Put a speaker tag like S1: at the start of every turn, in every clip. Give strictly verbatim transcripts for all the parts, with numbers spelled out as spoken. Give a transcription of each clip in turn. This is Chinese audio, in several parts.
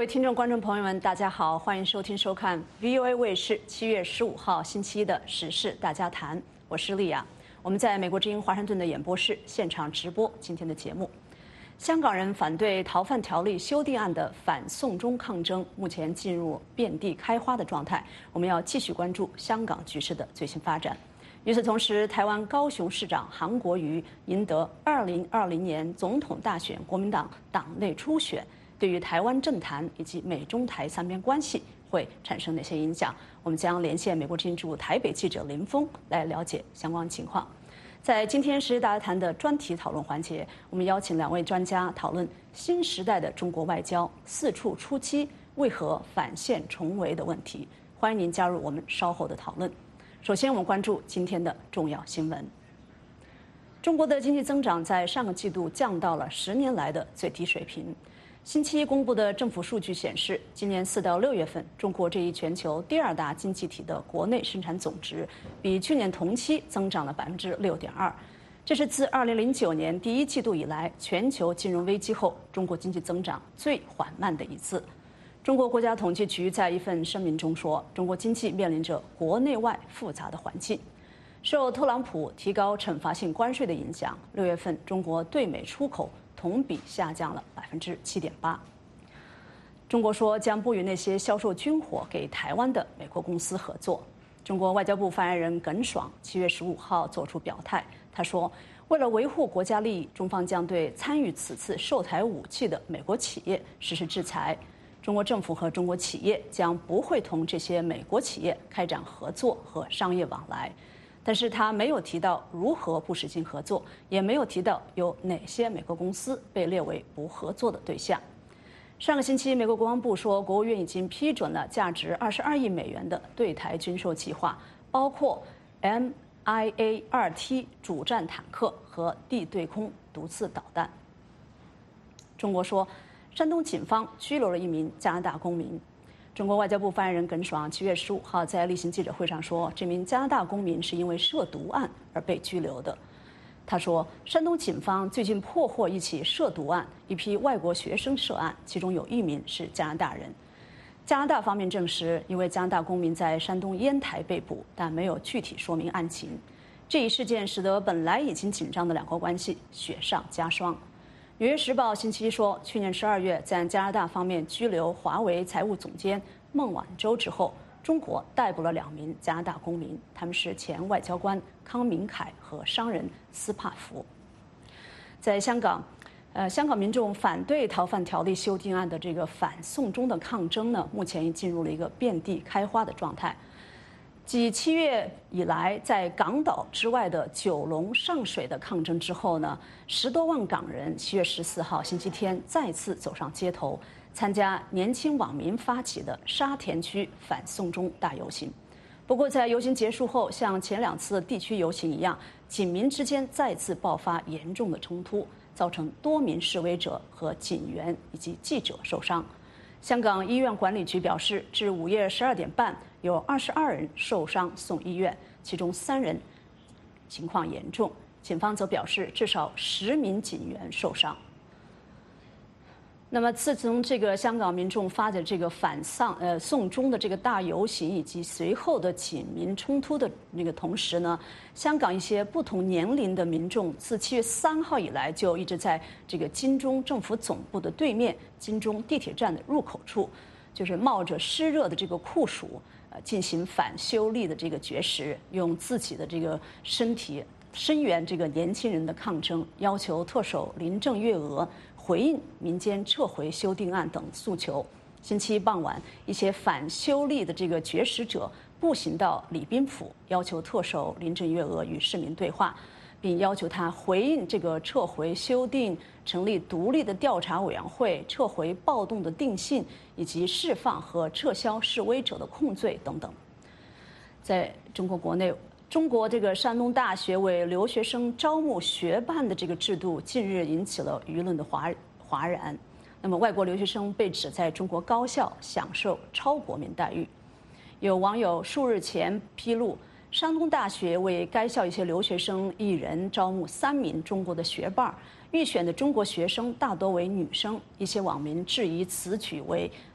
S1: 位听众、观众朋友们，大家好，欢迎收听、收看 V O A 卫视七月十五号星期一的时事大家谈。我是丽亚，我们在美国之音华盛顿的演播室现场直播今天的节目。香港人反对逃犯条例修订案的反送中抗争，目前进入遍地开花的状态。我们要继续关注香港局势的最新发展。与此同时，台湾高雄市长韩国瑜赢得二零二零年总统大选国民党党内初选。对于台湾政坛以及美中台三边关系会产生哪些影响？我们将连线美国之音驻台北记者林峰来了解相关情况。在今天时事大家谈的专题讨论环节，我们邀请两位专家讨论新时代的中国外交四处出击，为何反现重围的问题。欢迎您加入我们稍后的讨论。首先，我们关注今天的重要新闻。中国的经济增长在上个季度降到了十年来的最低水平。星期一公布的政府数据显示，今年四到六月份，中国这一全球第二大经济体的国内生产总值比去年同期增长了百分之六点二，这是自二零零九年第一季度以来全球金融危机后中国经济增长最缓慢的一次。中国国家统计局在一份声明中说，中国经济面临着国内外复杂的环境。受特朗普提高惩罚性关税的影响，六月份中国对美出口同比下降了百分之七点八。中国说将不与那些销售军火给台湾的美国公司合作。中国外交部发言人耿爽七月十五号作出表态，他说，为了维护国家利益，中方将对参与此次售台武器的美国企业实施制裁。中国政府和中国企业将不会同这些美国企业开展合作和商业往来。但是他没有提到如何不实行合作，也没有提到有哪些美国公司被列为不合作的对象。上个星期，美国国防部说，国务院已经批准了价值二十二亿美元的对台军售计划，包括 M I A 二 T 主战坦克和地对空毒刺导弹。中国说，山东警方拘留了一名加拿大公民。中国外交部发言人耿爽七月十五号在例行记者会上说，这名加拿大公民是因为涉毒案而被拘留的。他说，山东警方最近破获一起涉毒案，一批外国学生涉案，其中有一名是加拿大人。加拿大方面证实，一位加拿大公民在山东烟台被捕，但没有具体说明案情。这一事件使得本来已经紧张的两国关系雪上加霜。纽约时报星期一说，去年十二月在加拿大方面拘留华为财务总监孟晚舟之后，中国逮捕了两名加拿大公民，他们是前外交官康明凯和商人斯帕福。在香港，呃，香港民众反对逃犯条例修订案的这个反送中的抗争呢，目前已进入了一个遍地开花的状态。继七月以来在港岛之外的九龙、上水的抗争之后呢，十多万港人七月十四号星期天再次走上街头，参加年轻网民发起的沙田区反送中大游行。不过，在游行结束后，像前两次地区游行一样，警民之间再次爆发严重的冲突，造成多名示威者和警员以及记者受伤。香港医院管理局表示，至午夜十二点半，有二十二人受伤送医院，其中三人情况严重。警方则表示，至少十名警员受伤。那么，自从这个香港民众发的这个反丧呃送中的这个大游行，以及随后的警民冲突的那个同时呢，香港一些不同年龄的民众自七月三号以来就一直在这个金钟政府总部的对面金钟地铁站的入口处，就是冒着湿热的这个酷暑，呃，进行反修例的这个绝食，用自己的这个身体声援这个年轻人的抗争，要求特首林郑月娥回应民间撤回修订案等诉求。星期一傍晚，一些反修例的这个绝食者步行到礼宾府，要求特首林郑月娥与市民对话，并要求他回应这个撤回修订、成立独立的调查委员会、撤回暴动的定性，以及释放和撤销示威者的控罪等等。在中国国内，中国这个山东大学为留学生招募学伴的这个制度，近日引起了舆论的哗哗然。那么，外国留学生被指在中国高校享受超国民待遇。有网友数日前披露，山东大学为该校一些留学生一人招募三名中国的学伴，预选的中国学生大多为女生。一些网民质疑此举为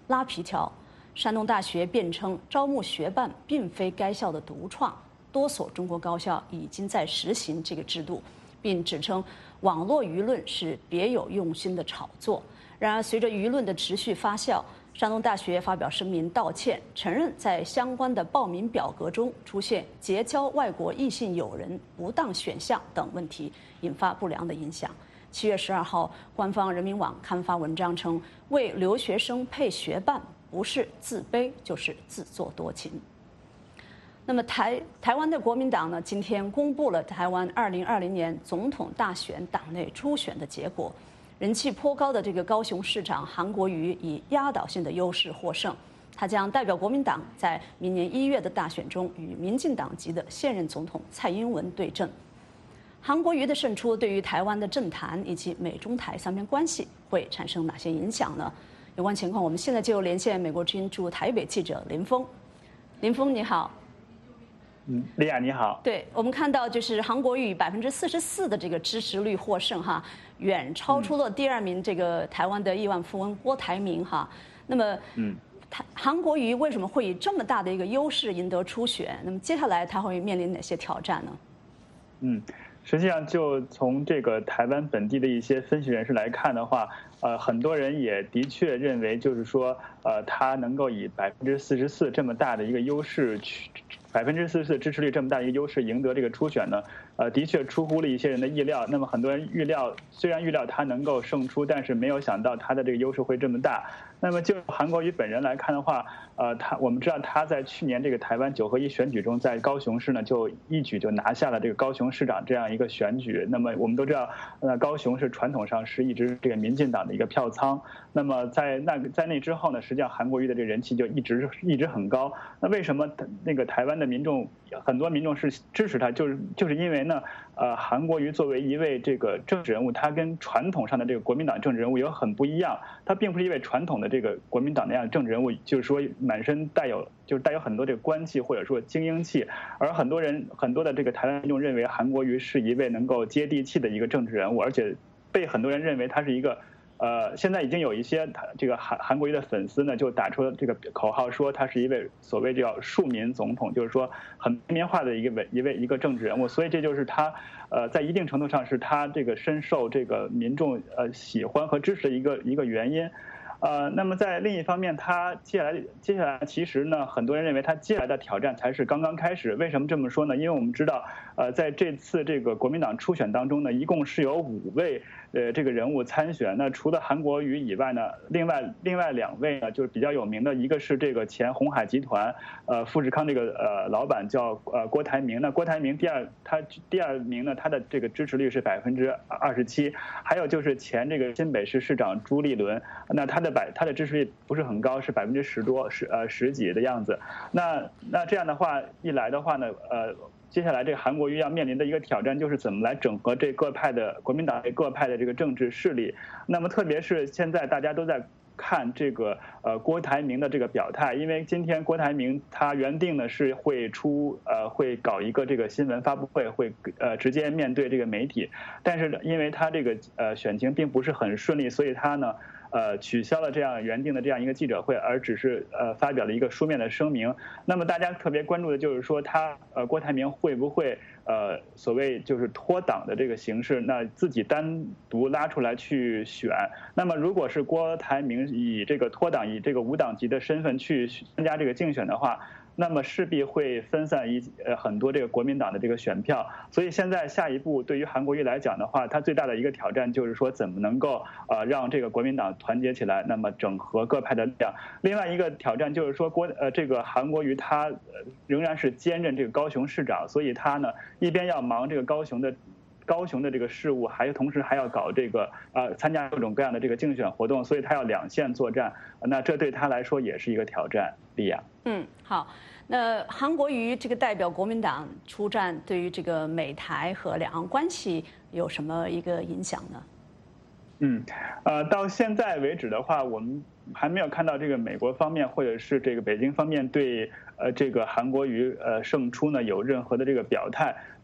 S1: 拉皮条。山东大学辩称招募学办并非该校的独创，多所中国高校已经在实行这个制度，并指称网络舆论是别有用心的炒作。然而，随着舆论的持续发酵，山东大学发表声明道歉，承认在相关的报名表格中出现结交外国异性友人不当选项等问题，引发不良的影响。七月十二号，官方人民网刊发文章称，为留学生配学办不是自卑就是自作多情。那么台台湾的国民党呢，今天公布了台湾二零二零年总统大选党内初选的结果。人气颇高的这个高雄市长韩国瑜以压倒性的优势获胜，他将代表国民党在明年一月的大选中与民进党籍的现任总统蔡英文对阵。韩国瑜的胜出对于台湾的政坛以及美中台三边关系会产生哪些影响呢？有关情况，我们现在就连线美国之音驻台北记者林峰。林峰，你好。
S2: 嗯，莉亚你好。
S1: 对，我们看到就是韩国瑜百分之四十四的这个支持率获胜哈，远超出了第二名这个台湾的亿万富翁郭台铭哈。那么，嗯，他韩国瑜为什么会以这么大的一个优势赢得初选？那么接下来他会面临哪些挑战呢？
S2: 嗯，实际上就从这个台湾本地的一些分析人士来看的话，呃，很多人也的确认为，就是说，呃，他能够以百分之四十四这么大的一个优势去。百分之四十四支持率这么大一个优势赢得这个初选呢，呃，的确出乎了一些人的意料。那么很多人预料，虽然预料他能够胜出，但是没有想到他的这个优势会这么大。那么就韩国瑜本人来看的话，呃，他我们知道他在去年这个台湾九合一选举中，在高雄市呢就一举就拿下了这个高雄市长这样一个选举。那么我们都知道，呃，高雄是传统上是一直这个民进党的一个票仓。那么在那在那之后呢，实际上韩国瑜的这个人气就一直一直很高。那为什么那个台湾的民众很多民众是支持他，就是就是因为呢，呃，韩国瑜作为一位这个政治人物，他跟传统上的这个国民党政治人物有很不一样。他并不是一位传统的这个国民党那样的政治人物，就是说满身带有就是带有很多这个官气或者说精英气。而很多人很多的这个台湾民众认为韩国瑜是一位能够接地气的一个政治人物，而且被很多人认为他是一个。呃，现在已经有一些这个韩韩国瑜的粉丝呢，就打出这个口号，说他是一位所谓叫庶民总统，就是说很平民化的一个一位一个政治人物。所以这就是他呃，在一定程度上是他这个深受这个民众呃喜欢和支持的一个一个原因。呃，那么在另一方面，他接下来接下来其实呢，很多人认为他接下来的挑战才是刚刚开始。为什么这么说呢？因为我们知道，呃，在这次这个国民党初选当中呢，一共是有五位呃这个人物参选。那除了韩国瑜以外呢，另外另外两位呢，就是比较有名的，一个是这个前鸿海集团呃富士康这个呃老板叫呃郭台铭。那郭台铭第二他第二名呢，他的这个支持率是百分之二十七。还有就是前这个新北市市长朱立伦，那他的百他的支持率不是很高，是百分之十多十呃十几的样子。那那这样的话一来的话呢，呃，接下来这个韩国瑜要面临的一个挑战就是怎么来整合这各派的国民党各派的这个政治势力。那么特别是现在大家都在看这个呃郭台铭的这个表态，因为今天郭台铭他原定呢是会出呃会搞一个这个新闻发布会，会呃直接面对这个媒体，但是因为他这个呃选情并不是很顺利，所以他呢。呃，取消了这样原定的这样一个记者会，而只是呃发表了一个书面的声明。那么大家特别关注的就是说，他呃郭台铭会不会呃所谓就是脱党的这个形式，那自己单独拉出来去选。那么如果是郭台铭以这个脱党以这个无党籍的身份去参加这个竞选的话，那么势必会分散一呃很多这个国民党的这个选票。所以现在下一步对于韩国瑜来讲的话，他最大的一个挑战就是说怎么能够呃让这个国民党团结起来，那么整合各派的力量。另外一个挑战就是说郭呃这个韩国瑜他呃仍然是兼任这个高雄市长，所以他呢一边要忙这个高雄的。高雄的这个事务，还有同时还要搞这个呃参加各种各样的这个竞选活动，所以他要两线作战，那这对他来说也是一个挑战。莉亚，
S1: 嗯，好，那韩国瑜这个代表国民党出战，对于这个美台和两岸关系有什么一个影响呢？
S2: 嗯，呃，到现在为止的话，我们还没有看到这个美国方面或者是这个北京方面对呃这个韩国瑜呃胜出呢有任何的这个表态。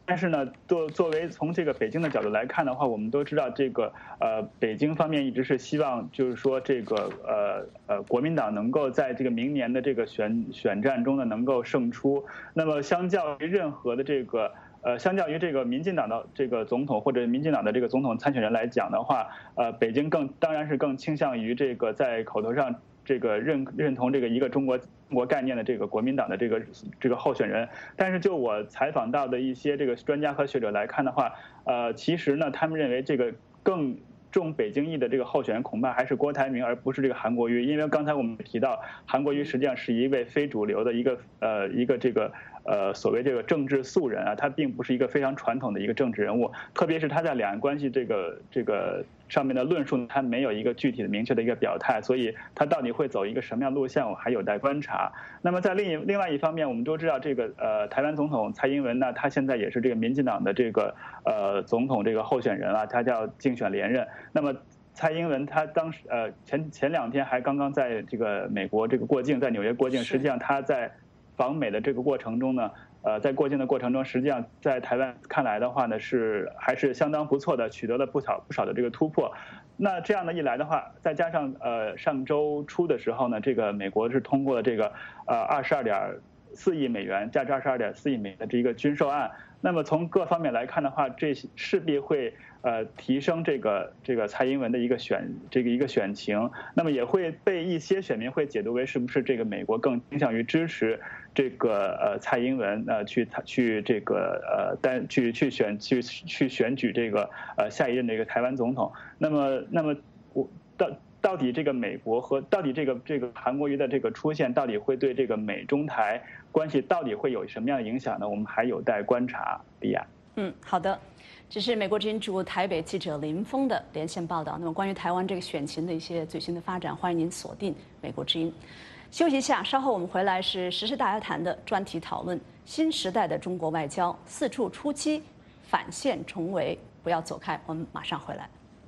S2: 但是呢，作作为从这个北京的角度来看的话，我们都知道这个呃，北京方面一直是希望，就是说这个呃呃，国民党能够在这个明年的这个选选战中呢能够胜出。那么，相较于任何的这个呃，相较于这个民进党的这个总统或者民进党的这个总统参选人来讲的话，呃，北京更当然是更倾向于这个在口头上这个认认同这个一个中国。中国概念的这个国民党的这个这个候选人，但是就我采访到的一些这个专家和学者来看的话，呃，其实呢，他们认为这个更重北京意的这个候选人恐怕还是郭台铭，而不是这个韩国瑜，因为刚才我们提到，韩国瑜实际上是一位非主流的一个呃一个这个呃所谓这个政治素人啊，他并不是一个非常传统的一个政治人物，特别是他在两岸关系这个这个。上面的论述他没有一个具体的明确的一个表态，所以他到底会走一个什么样路线，我还有待观察。那么在另一另外一方面，我们都知道这个呃台湾总统蔡英文呢，他现在也是这个民进党的这个呃总统这个候选人啊，他叫竞选连任。那么蔡英文他当时呃前前两天还刚刚在这个美国这个过境，在纽约过境，实际上他在访美的这个过程中呢。呃，在过境的过程中，实际上在台湾看来的话呢，是还是相当不错的，取得了不少不少的这个突破。那这样的一来的话，再加上呃上周初的时候呢，这个美国是通过了这个呃二十二点四亿美元，价值二十二点四亿美元的这一个军售案。那么从各方面来看的话，这势必会呃提升这个这个蔡英文的一个选这个一个选情，那么也会被一些选民会解读为是不是这个美国更倾向于支持这个呃蔡英文呃去去这个呃单去去选去去选举这个呃下一任这个台湾总统。那么那么我到。到底这个美国和到底这个这个韩国瑜的这个出现，到底会对这个美中台关系到底会有什么样的影响呢？我们还有待观察。李亚，
S1: 嗯，好的，这是美国之音驻台北记者林峰的连线报道。那么关于台湾这个选情的一些最新的发展，欢迎您锁定美国之音。休息一下，稍后我们回来是时事大家谈的专题讨论，新时代的中国外交四处出击，反线重围，不要走开，我们马上回来。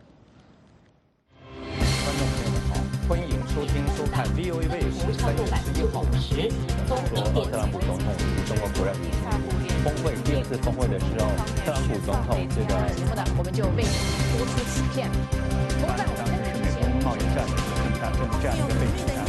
S3: 欢迎收听收看 V O A 卫视三月十一号时，中国特朗普总统与中国国人峰会第二次峰会的时候，特朗普总统这个
S4: 节目呢，我们就为您播出此片。
S3: 当时是美国贸易战正大正这样一个背景下。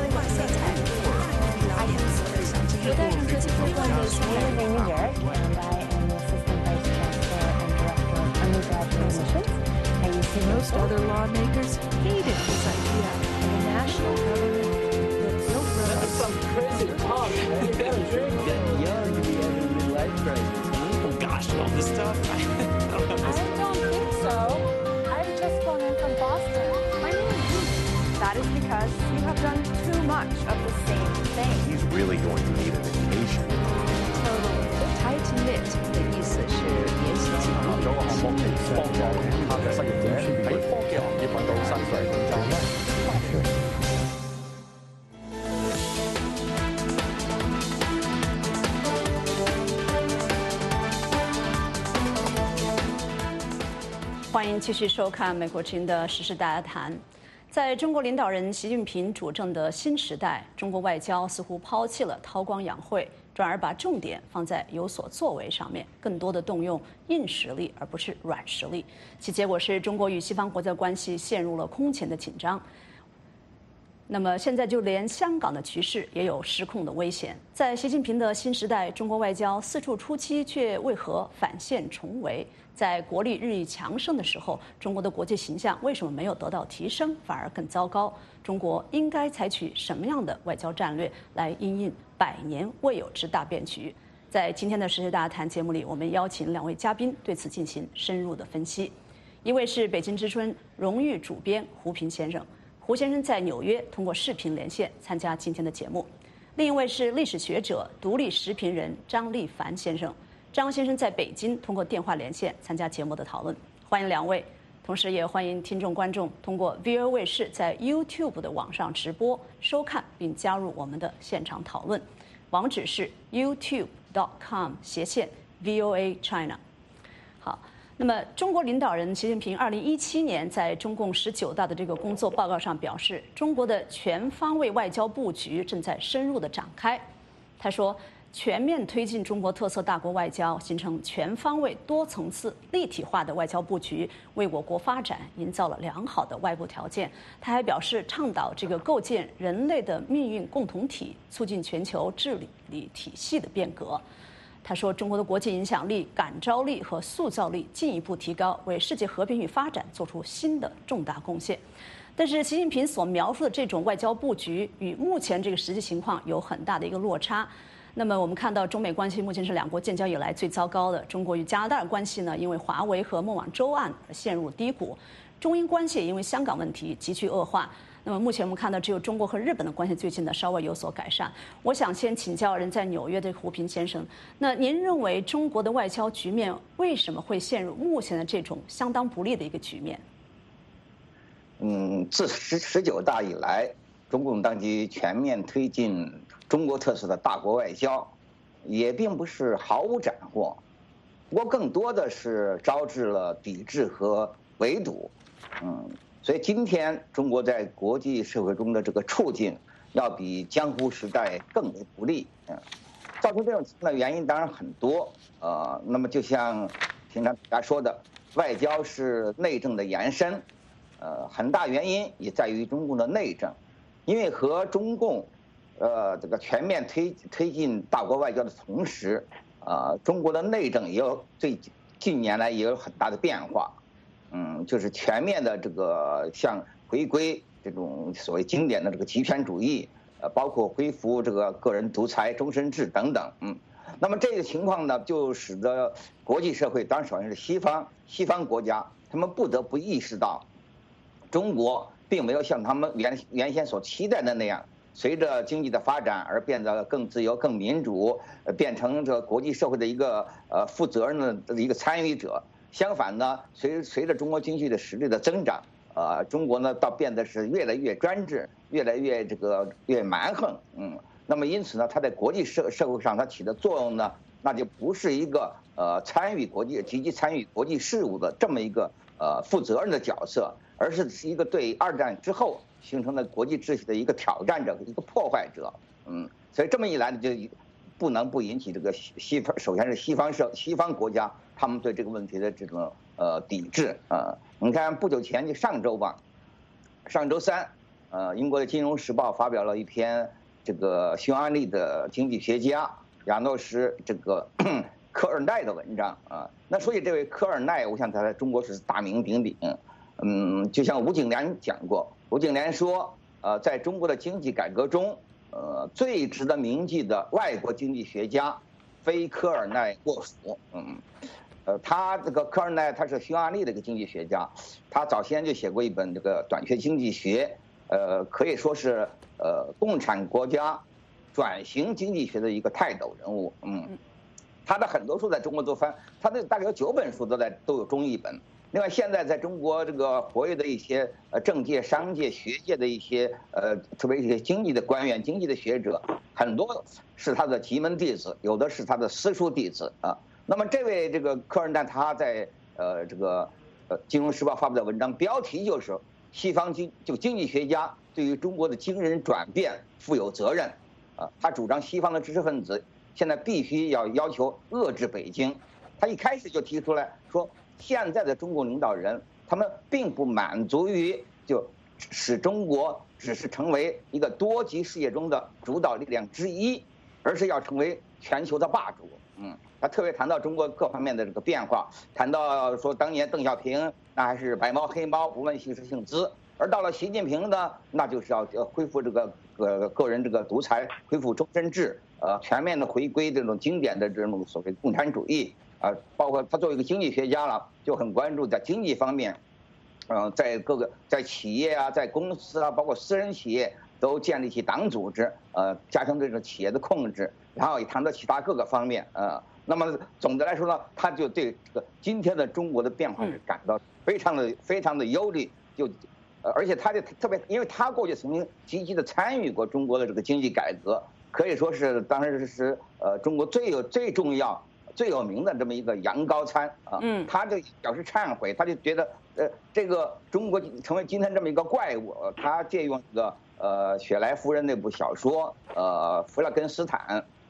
S5: 我担任科技部官的徐瑞美女儿 and I am the Assistant Vice Chancellor and Director of Undergraduate Admissions.
S6: Most other lawmakers hated this idea of a national government that built roads.
S7: That's some crazy talk, man. You gotta drink.
S8: You're young to be having a midlife crisis.
S7: Oh gosh, all this stuff.
S5: I don't think so. I've just flown in from Boston. My name is Ruth. That is because you have done too much of the same thing.
S9: He's really going to need an education.
S6: Totally. Tight knit 的意思是联系紧密。
S3: 中國航空幫助他嘅失業者喺科技行業揾到薪水工作。
S1: 欢迎继续收看美国之音的时事大家谈。在中国领导人习近平主政的新时代，中国外交似乎抛弃了韬光养晦，转而把重点放在有所作为上面，更多的动用硬实力而不是软实力。其结果是中国与西方国家关系陷入了空前的紧张。那么现在就连香港的局势也有失控的危险。在习近平的新时代，中国外交四处出击，却为何反线重围？在国力日益强盛的时候，中国的国际形象为什么没有得到提升，反而更糟糕？中国应该采取什么样的外交战略来因应百年未有之大变局？在今天的时事大家谈节目里，我们邀请两位嘉宾对此进行深入的分析。一位是北京之春荣誉主编胡平先生。胡先生在纽约通过视频连线参加今天的节目，另一位是历史学者、独立时评人张立凡先生。张先生在北京通过电话连线参加节目的讨论，欢迎两位。同时也欢迎听众观众通过 V O A 卫视在 YouTube 的网上直播收看并加入我们的现场讨论，网址是 youtube dot com 斜线 V O A China。好。那么，中国领导人习近平二零一七年在中共十九大的这个工作报告上表示，中国的全方位外交布局正在深入的展开。他说， 全面推进中国特色大国外交，形成全方位、多层次、立体化的外交布局，为我国发展营造了良好的外部条件。他还表示，倡导这个构建人类的命运共同体，促进全球治理体系的变革。他说，中国的国际影响力、感召力和塑造力进一步提高，为世界和平与发展做出新的重大贡献。但是，习近平所描述的这种外交布局与目前这个实际情况有很大的一个落差。那么，我们看到中美关系目前是两国建交以来最糟糕的。中国与加拿大的关系呢，因为华为和孟晚舟案而陷入低谷；中英关系也因为香港问题急剧恶化。那么目前我们看到，只有中国和日本的关系最近呢稍微有所改善。我想先请教人在纽约的胡平先生，那您认为中国的外交局面为什么会陷入目前的这种相当不利的一个局面？
S10: 嗯，自十十九大以来，中共当局全面推进中国特色的大国外交，也并不是毫无斩获，不过更多的是招致了抵制和围堵。嗯。所以今天中国在国际社会中的这个处境，要比江湖时代更为不利。嗯，造成这种情况的原因当然很多。呃，那么就像平常大家说的，外交是内政的延伸。呃，很大原因也在于中共的内政，因为和中共，呃，这个全面推推进大国外交的同时，呃，中国的内政也有最近年来也有很大的变化。嗯，就是全面的这个像回归这种所谓经典的这个极权主义，呃，包括恢复这个个人独裁、终身制等等。嗯，那么这个情况呢，就使得国际社会，当然首先是西方西方国家，他们不得不意识到，中国并没有像他们原原先所期待的那样，随着经济的发展而变得更自由、更民主，呃，变成这个国际社会的一个呃负责任的一个参与者。相反呢，随随着中国经济的实力的增长，呃，中国呢倒变得是越来越专制，越来越这个越蛮横，嗯，那么因此呢，它在国际社社会上它起的作用呢，那就不是一个呃参与国际、积极参与国际事务的这么一个呃负责任的角色，而是一个对二战之后形成的国际秩序的一个挑战者、一个破坏者，嗯，所以这么一来呢，就不能不引起这个西方，首先是西方社、西方国家。他们对这个问题的这种呃抵制啊、呃，你看不久前就上周吧，上周三，呃，英国的《金融时报》发表了一篇这个匈牙利的经济学家亚诺什这个科尔奈的文章啊。那说起这位科尔奈，我想他在中国是大名鼎鼎。嗯，就像吴景莲讲过，吴景莲说，呃，在中国的经济改革中，呃，最值得铭记的外国经济学家，非科尔奈莫属。嗯。呃，他这个科尔奈他是匈牙利的一个经济学家，他早先就写过一本这个短缺经济学，呃，可以说是呃共产国家转型经济学的一个泰斗人物。嗯，他的很多书在中国都翻，他的大概有九本书都在都有中译本。另外，现在在中国这个活跃的一些呃政界、商界、学界的一些呃，特别一些经济的官员、经济的学者，很多是他的极门弟子，有的是他的私塾弟子啊。那么这位这个科尔奈他在呃这个呃《金融时报》发布的文章标题就是西方经就经济学家对于中国的惊人转变负有责任啊，他主张西方的知识分子现在必须要要求遏制北京。他一开始就提出来说，现在的中国领导人他们并不满足于就使中国只是成为一个多极世界中的主导力量之一，而是要成为全球的霸主。嗯。他特别谈到中国各方面的这个变化，谈到说当年邓小平那还是白猫黑猫不问形式性资，而到了习近平呢，那就是要恢复这个呃个人这个独裁，恢复终身制，呃全面的回归这种经典的这种所谓共产主义啊、呃，包括他作为一个经济学家了，就很关注在经济方面，嗯、呃，在各个在企业啊，在公司啊，包括私人企业都建立起党组织，呃，加强对这个企业的控制，然后也谈到其他各个方面，呃。那么总的来说呢，他就对这个今天的中国的变化是感到非常的非常的忧虑，就，呃，而且他就特别，因为他过去曾经积极的参与过中国的这个经济改革，可以说是当时是呃中国最有最重要最有名的这么一个洋高餐啊，嗯，他就表示忏悔，他就觉得呃这个中国成为今天这么一个怪物，他借用这个呃雪莱夫人那部小说呃弗拉根斯坦。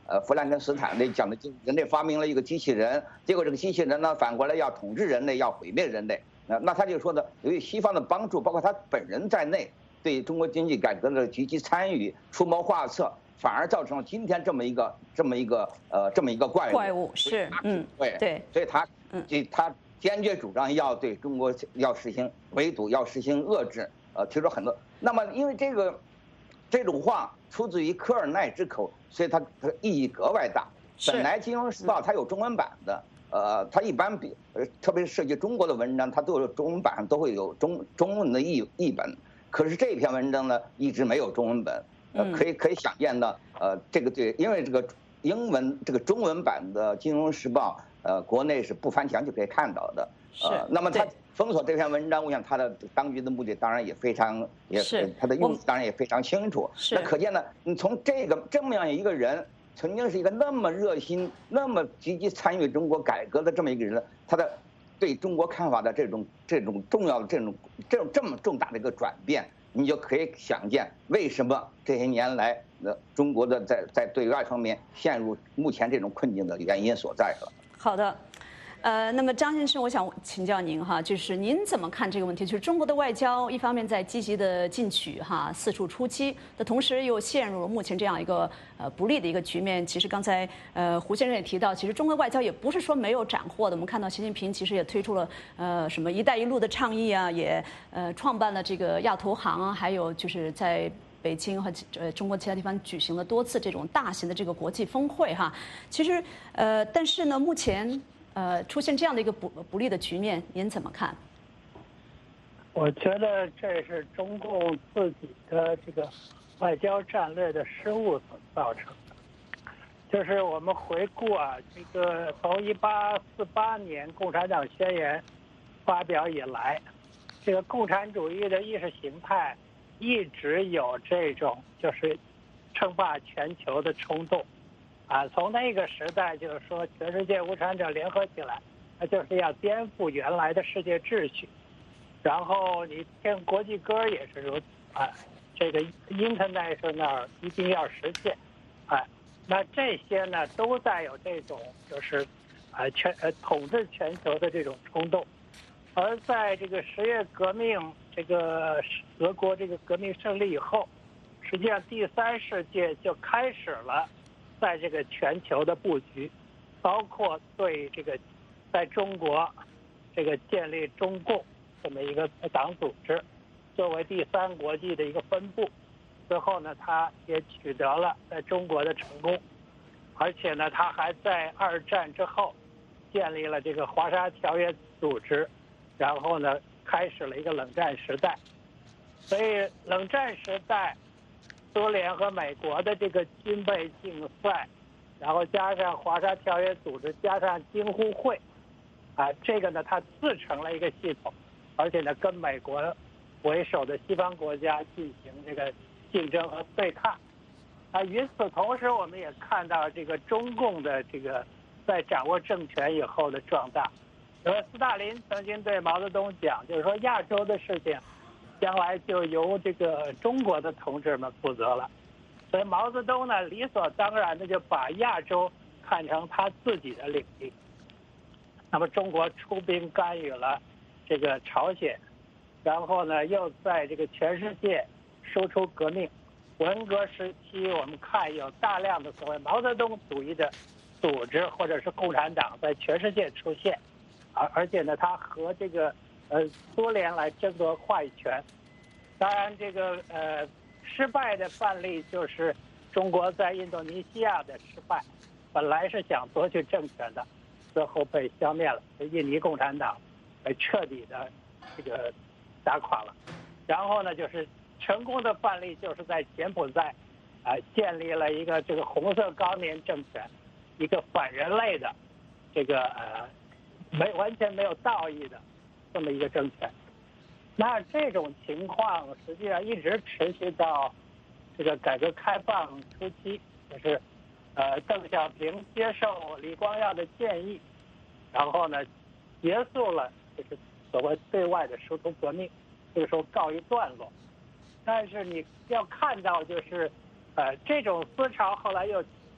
S10: 呃弗兰肯斯坦类讲的，人类发明了一个机器人，结果这个机器人呢反过来要统治人类，要毁灭人类。那那他就说的，由于西方的帮助，包括他本人在内，对中国经济改革的积极参与、出谋划策，反而造成了今天这么一个这么一个呃这么一个怪物。
S1: 怪物是，嗯，
S10: 对
S1: 对，
S10: 所以他
S1: 嗯，
S10: 他坚决主张要对中国要实行围堵，要实行遏制，呃，提出很多。那么因为这个这种话出自于科尔奈之口，所以它它意义格外大。本来《金融时报》它有中文版的。呃，它一般比呃，特别是涉及中国的文章，它都有中文版，都会有中中文的译译本。可是这篇文章呢，一直没有中文本。呃，可以可以想见呢，呃，这个对，因为这个英文这个中文版的《金融时报》，呃，国内是不翻墙就可以看到的。
S1: 呃，
S10: 那么它封锁这篇文章，我想它的当局的目的当然也非常，也它的用词当然也非常清楚。那可见呢，你从这个这么样一个人。曾经是一个那么热心、那么积极参与中国改革的这么一个人，他的对中国看法的这种这种重要的这种这种这么重大的一个转变，你就可以想见为什么这些年来，呃，中国的在在对外方面陷入目前这种困境的原因所在了。
S1: 好的。呃，那么张先生，我想请教您哈，就是您怎么看这个问题？就是中国的外交一方面在积极的进取哈，四处出击的同时，又陷入了目前这样一个呃不利的一个局面。其实刚才呃胡先生也提到，其实中国外交也不是说没有斩获的。我们看到习近平其实也推出了呃什么“一带一路”的倡议啊，也呃创办了这个亚投行啊，还有就是在北京和呃中国其他地方举行了多次这种大型的这个国际峰会哈。其实呃，但是呢，目前。呃，出现这样的一个不不利的局面，您怎么看？
S11: 我觉得这是中共自己的这个外交战略的失误所造成的。就是我们回顾啊，这个从一八四八年共产党宣言发表以来，这个共产主义的意识形态一直有这种就是称霸全球的冲动。啊，从那个时代就是说，全世界无产者联合起来，那就是要颠覆原来的世界秩序。然后你听国际歌也是如此啊，这个 international 一定要实现，啊，那这些呢都带有这种就是啊全呃统治全球的这种冲动。而在这个十月革命，这个俄国这个革命胜利以后，实际上第三世界就开始了。在这个全球的布局，包括对这个在中国这个建立中共这么一个党组织，作为第三国际的一个分部，最后呢，他也取得了在中国的成功，而且呢，他还在二战之后建立了这个华沙条约组织，然后呢，开始了一个冷战时代。所以冷战时代。苏联和美国的这个军备竞赛，然后加上华沙条约组织，加上京沪会，啊，这个呢，它自成了一个系统，而且呢，跟美国为首的西方国家进行这个竞争和对抗。啊，与此同时，我们也看到这个中共的这个在掌握政权以后的壮大。呃，斯大林曾经对毛泽东讲，就是说亚洲的事情。将来就由这个中国的同志们负责了，所以毛泽东呢理所当然的就把亚洲看成他自己的领地。那么中国出兵干预了这个朝鲜，然后呢又在这个全世界输出革命。文革时期我们看有大量的所谓毛泽东主义的组织或者是共产党在全世界出现，而而且呢他和这个呃苏联来争夺话语权。当然，这个呃失败的范例就是中国在印度尼西亚的失败，本来是想夺取政权的，最后被消灭了，印尼共产党被彻底的这个打垮了。然后呢，就是成功的范例就是在柬埔寨啊、呃、建立了一个这个红色高棉政权，一个反人类的这个呃没完全没有道义的这么一个政权。那这种情况实际上一直持续到这个改革开放初期，就是呃邓小平接受李光耀的建议，然后呢结束了就是所谓对外的输出革命，这个时候告一段落。但是你要看到就是呃这种思潮后来又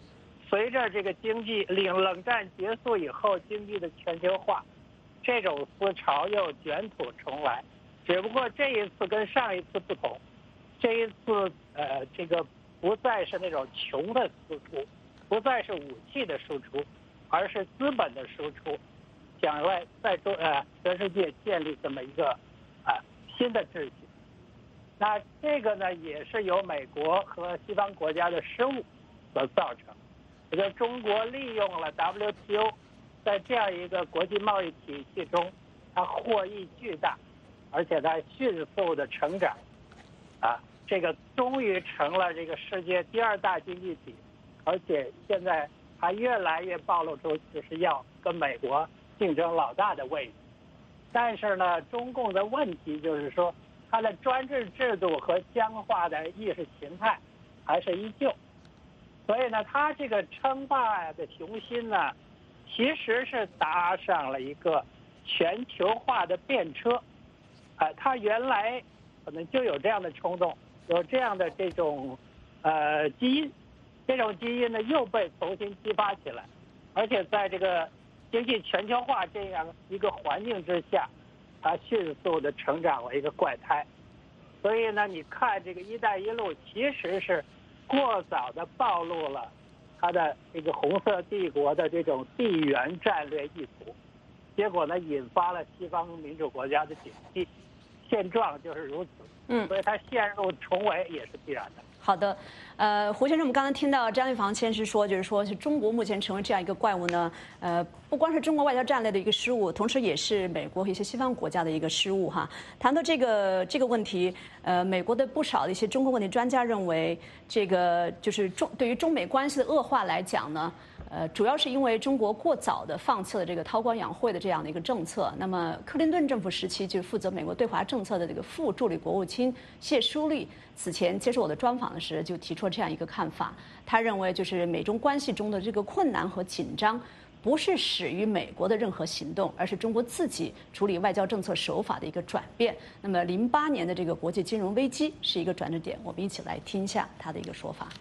S11: 随着这个经济冷冷战结束以后，经济的全球化，这种思潮又卷土重来。只不过这一次跟上一次不同，这一次呃，这个不再是那种穷的输出，不再是武器的输出，而是资本的输出，想来在中呃全世界建立这么一个啊、呃、新的秩序。那这个呢，也是由美国和西方国家的失误所造成。我觉得中国利用了 W T O， 在这样一个国际贸易体系中，它获益巨大，而且它迅速的成长，啊，这个终于成了这个世界第二大经济体，而且现在还越来越暴露出就是要跟美国竞争老大的位置。但是呢，中共的问题就是说，它的专制制度和僵化的意识形态还是依旧，所以呢，它这个称霸的雄心呢，其实是搭上了一个全球化的便车，啊，它原来可能就有这样的冲动，有这样的这种呃基因，这种基因呢又被重新激发起来，而且在这个经济全球化这样一个环境之下，它迅速的成长为一个怪胎。所以呢，你看这个“一带一路”其实是过早的暴露了它的这个红色帝国的这种地缘战略意图，结果呢，引发了西方民主国家的警惕。现状就是如此，嗯，所以它陷入重围也是必然的。
S1: 好的，呃，胡先生，我们刚才听到张玉房先生说，就是说是中国目前成为这样一个怪物呢，呃，不光是中国外交战略的一个失误，同时也是美国和一些西方国家的一个失误哈。谈到这个这个问题，呃，美国的不少的一些中国问题专家认为，这个就是中对于中美关系的恶化来讲呢。呃，主要是因为中国过早的放弃了这个韬光养晦的这样的一个政策。那么，克林顿政府时期就负责美国对华政策的这个副助理国务卿谢舒丽此前接受我的专访的时候，就提出了这样一个看法。他认为，就是美中关系中的这个困难和紧张，不是始于美国的任何行动，而是中国自己处理外交政策手法的一个转变。那么，零八年的这个国际金融危机是一个转折点。我们一起来听一下他的一个说法。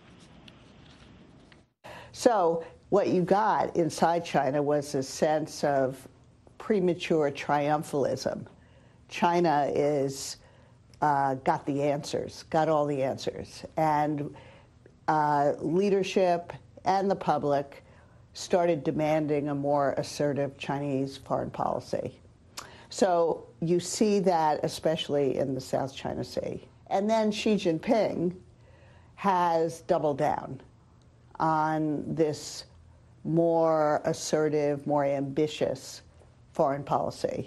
S12: So what you got inside China was a sense of premature triumphalism. China is uh, got the answers, got all the answers, and uh, leadership and the public started demanding a more assertive Chinese foreign policy. So you see that especially in the South China Sea. And then Xi Jinping has doubled down on this more assertive, more ambitious foreign policy.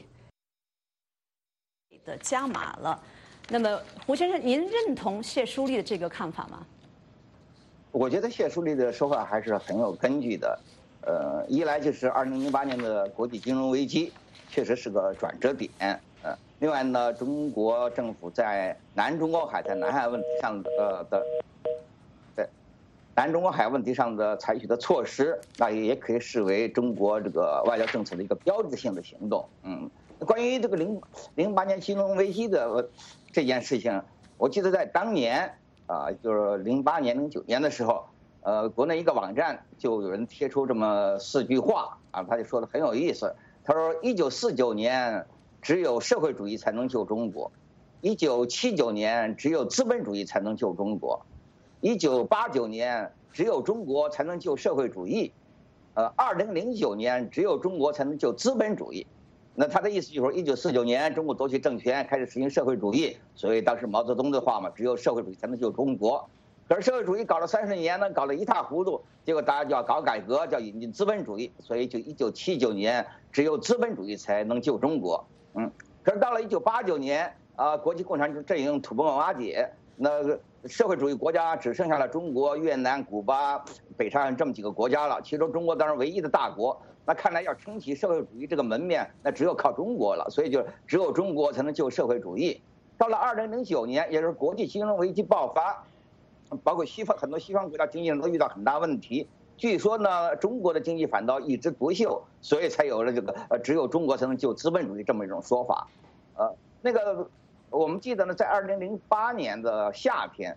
S1: 的加码了，那么胡先生，您认同谢舒丽的这个看法吗？
S10: 我觉得谢舒丽的说法还是很有根据的。呃，一来就是二零零八年的国际金融危机确实是个转折点。呃，另外呢，中国政府在南中国海在南海问题上的的。南中国海问题上的采取的措施，那也可以视为中国这个外交政策的一个标志性的行动。嗯，关于这个零零八年金融危机的这件事情，我记得在当年啊，就是零八年、零九年的时候，呃，国内一个网站就有人贴出这么四句话啊，他就说的很有意思。他说，一九四九年只有社会主义才能救中国，一九七九年只有资本主义才能救中国。一九八九年，只有中国才能救社会主义，呃，二零零九年只有中国才能救资本主义。那他的意思就是说，一九四九年中国夺取政权，开始实行社会主义，所以当时毛泽东的话嘛，只有社会主义才能救中国。可是社会主义搞了三十年呢，搞得一塌糊涂，结果大家就要搞改革，叫引进资本主义，所以就一九七九年只有资本主义才能救中国。嗯，可是到了一九八九年，啊、呃，国际共产主义阵营土崩瓦解，那个。社会主义国家只剩下了中国、越南、古巴、北朝鲜这么几个国家了，其中中国当然唯一的大国。那看来要撑起社会主义这个门面，那只有靠中国了。所以就只有中国才能救社会主义。到了二零零九年，也就是国际金融危机爆发，包括西方很多西方国家经济上都遇到很大问题。据说呢，中国的经济反倒一枝独秀，所以才有了这个呃只有中国才能救资本主义这么一种说法。呃，那个。我们记得呢，在二零零八年的夏天，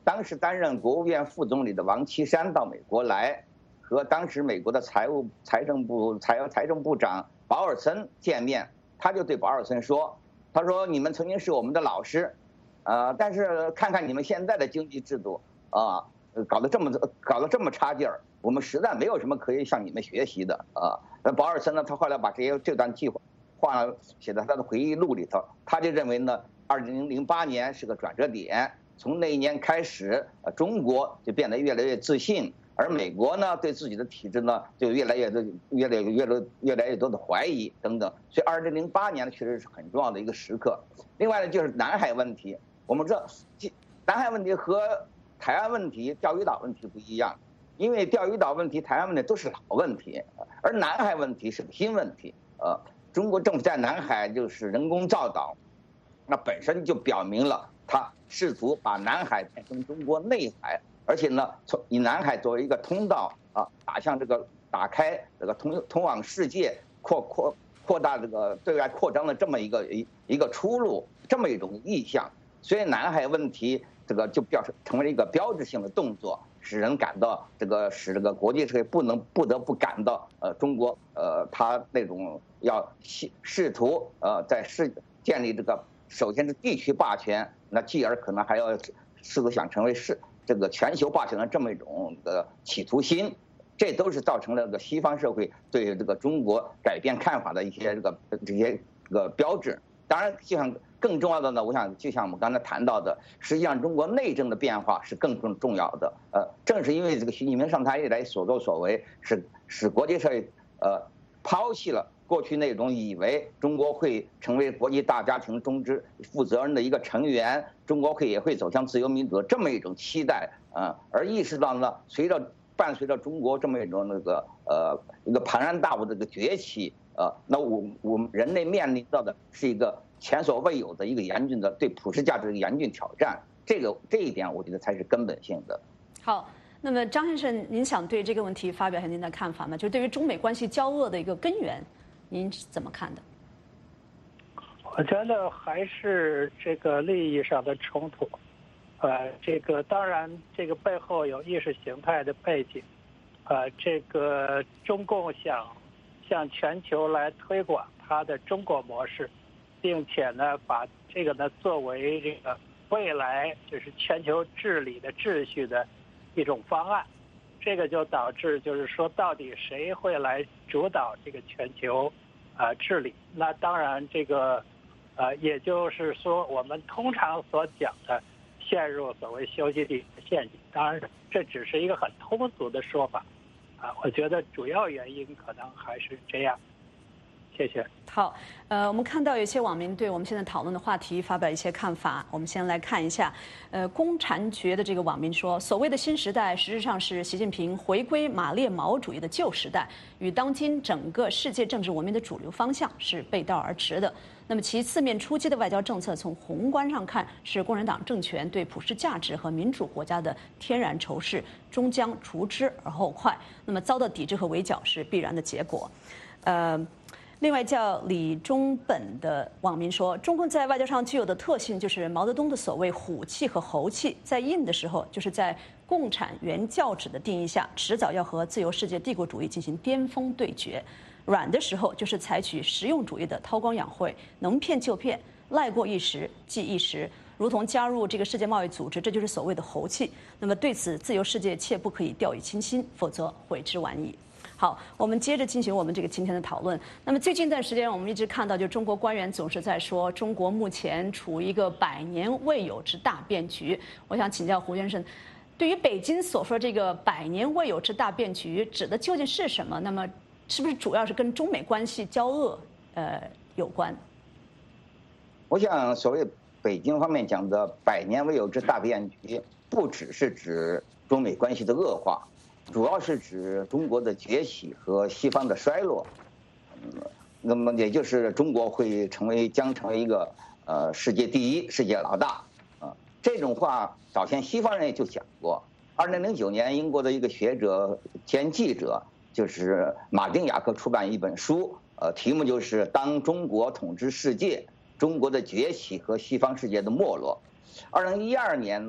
S10: 当时担任国务院副总理的王岐山到美国来，和当时美国的财务财政部财财政部长保尔森见面，他就对保尔森说：“他说你们曾经是我们的老师，呃，但是看看你们现在的经济制度啊，搞得这么搞得这么差劲儿，我们实在没有什么可以向你们学习的啊。”那保尔森呢，他后来把这些这段计划话写在他的回忆录里头，他就认为呢，二零零八年是个转折点，从那一年开始，呃，中国就变得越来越自信。而美国呢，对自己的体制呢，就越来越多、越来越、越来越来越多的怀疑等等。所以，二零零八年呢，确实是很重要的一个时刻。另外呢，就是南海问题。我们知道，南海问题和台湾问题、钓鱼岛问题不一样，因为钓鱼岛问题、台湾问题都是老问题，而南海问题是个新问题。呃，中国政府在南海就是人工造岛，那本身就表明了他试图把南海变成中国内海。而且呢，从以南海作为一个通道啊，打向这个打开这个通通往世界、扩扩扩大这个对外扩张的这么一个一一个出路，这么一种意向。所以南海问题这个就表示成为了一个标志性的动作，使人感到这个使这个国际社会不能不得不感到呃中国呃他那种要试试图呃在世建立这个首先是地区霸权，那继而可能还要试图想成为世。这个全球霸权的这么一种的企图心，这都是造成了这个西方社会对这个中国改变看法的一些这个这些这个标志。当然，就像更重要的呢，我想就像我们刚才谈到的，实际上中国内政的变化是更更重要的。呃，正是因为这个习近平上台以来所作所为，使使国际社会呃抛弃了过去那种以为中国会成为国际大家庭中之负责任的一个成员，中国会也会走向自由民主这么一种期待啊，而意识到呢，随着伴随着中国这么一种那个呃一个庞然大物的一个崛起，呃，那我我们人类面临到的是一个前所未有的一个严峻的对普世价值的严峻挑战，这个这一点我觉得才是根本性的。
S1: 好。那么张先生，您想对这个问题发表一下您的看法吗？就是对于中美关系交恶的一个根源，您是怎么看的？
S11: 我觉得还是这个利益上的冲突，呃，这个当然这个背后有意识形态的背景，呃，这个中共想向全球来推广它的中国模式，并且呢把这个呢作为这个未来就是全球治理的秩序的一种方案，这个就导致就是说，到底谁会来主导这个全球啊、呃、治理？那当然，这个呃，也就是说，我们通常所讲的陷入所谓修昔底德陷阱。当然，这只是一个很通俗的说法啊。我觉得主要原因可能还是这样。谢谢。
S1: 好，呃，我们看到有些网民对我们现在讨论的话题发表一些看法。我们先来看一下，呃，公禅觉的这个网民说，所谓的新时代，实质上是习近平回归马列毛主义的旧时代，与当今整个世界政治文明的主流方向是背道而驰的。那么其四面出击的外交政策，从宏观上看，是共产党政权对普世价值和民主国家的天然仇视，终将除之而后快。那么遭到抵制和围剿是必然的结果。呃。另外，叫李中本的网民说，中共在外交上具有的特性就是毛泽东的所谓虎气和猴气，在硬的时候，就是在共产原教旨的定义下，迟早要和自由世界帝国主义进行巅峰对决；软的时候，就是采取实用主义的韬光养晦，能骗就骗，赖过一时即一时，如同加入这个世界贸易组织，这就是所谓的猴气。那么对此，自由世界切不可以掉以轻心，否则悔之晚矣。好，我们接着进行我们这个今天的讨论。那么最近一段时间，我们一直看到，就中国官员总是在说，中国目前处于一个百年未有之大变局。我想请教胡先生，对于北京所说这个百年未有之大变局，指的究竟是什么？那么，是不是主要是跟中美关系交恶呃有关？
S10: 我想，所谓北京方面讲的百年未有之大变局，不只是指中美关系的恶化。主要是指中国的崛起和西方的衰落，嗯，那么也就是中国会成为将成为一个呃世界第一、世界老大啊。这种话早前西方人也就讲过。二零零九年，英国的一个学者兼记者，就是马丁雅克出版一本书，呃，题目就是《当中国统治世界：中国的崛起和西方世界的没落》。二零一二年呢。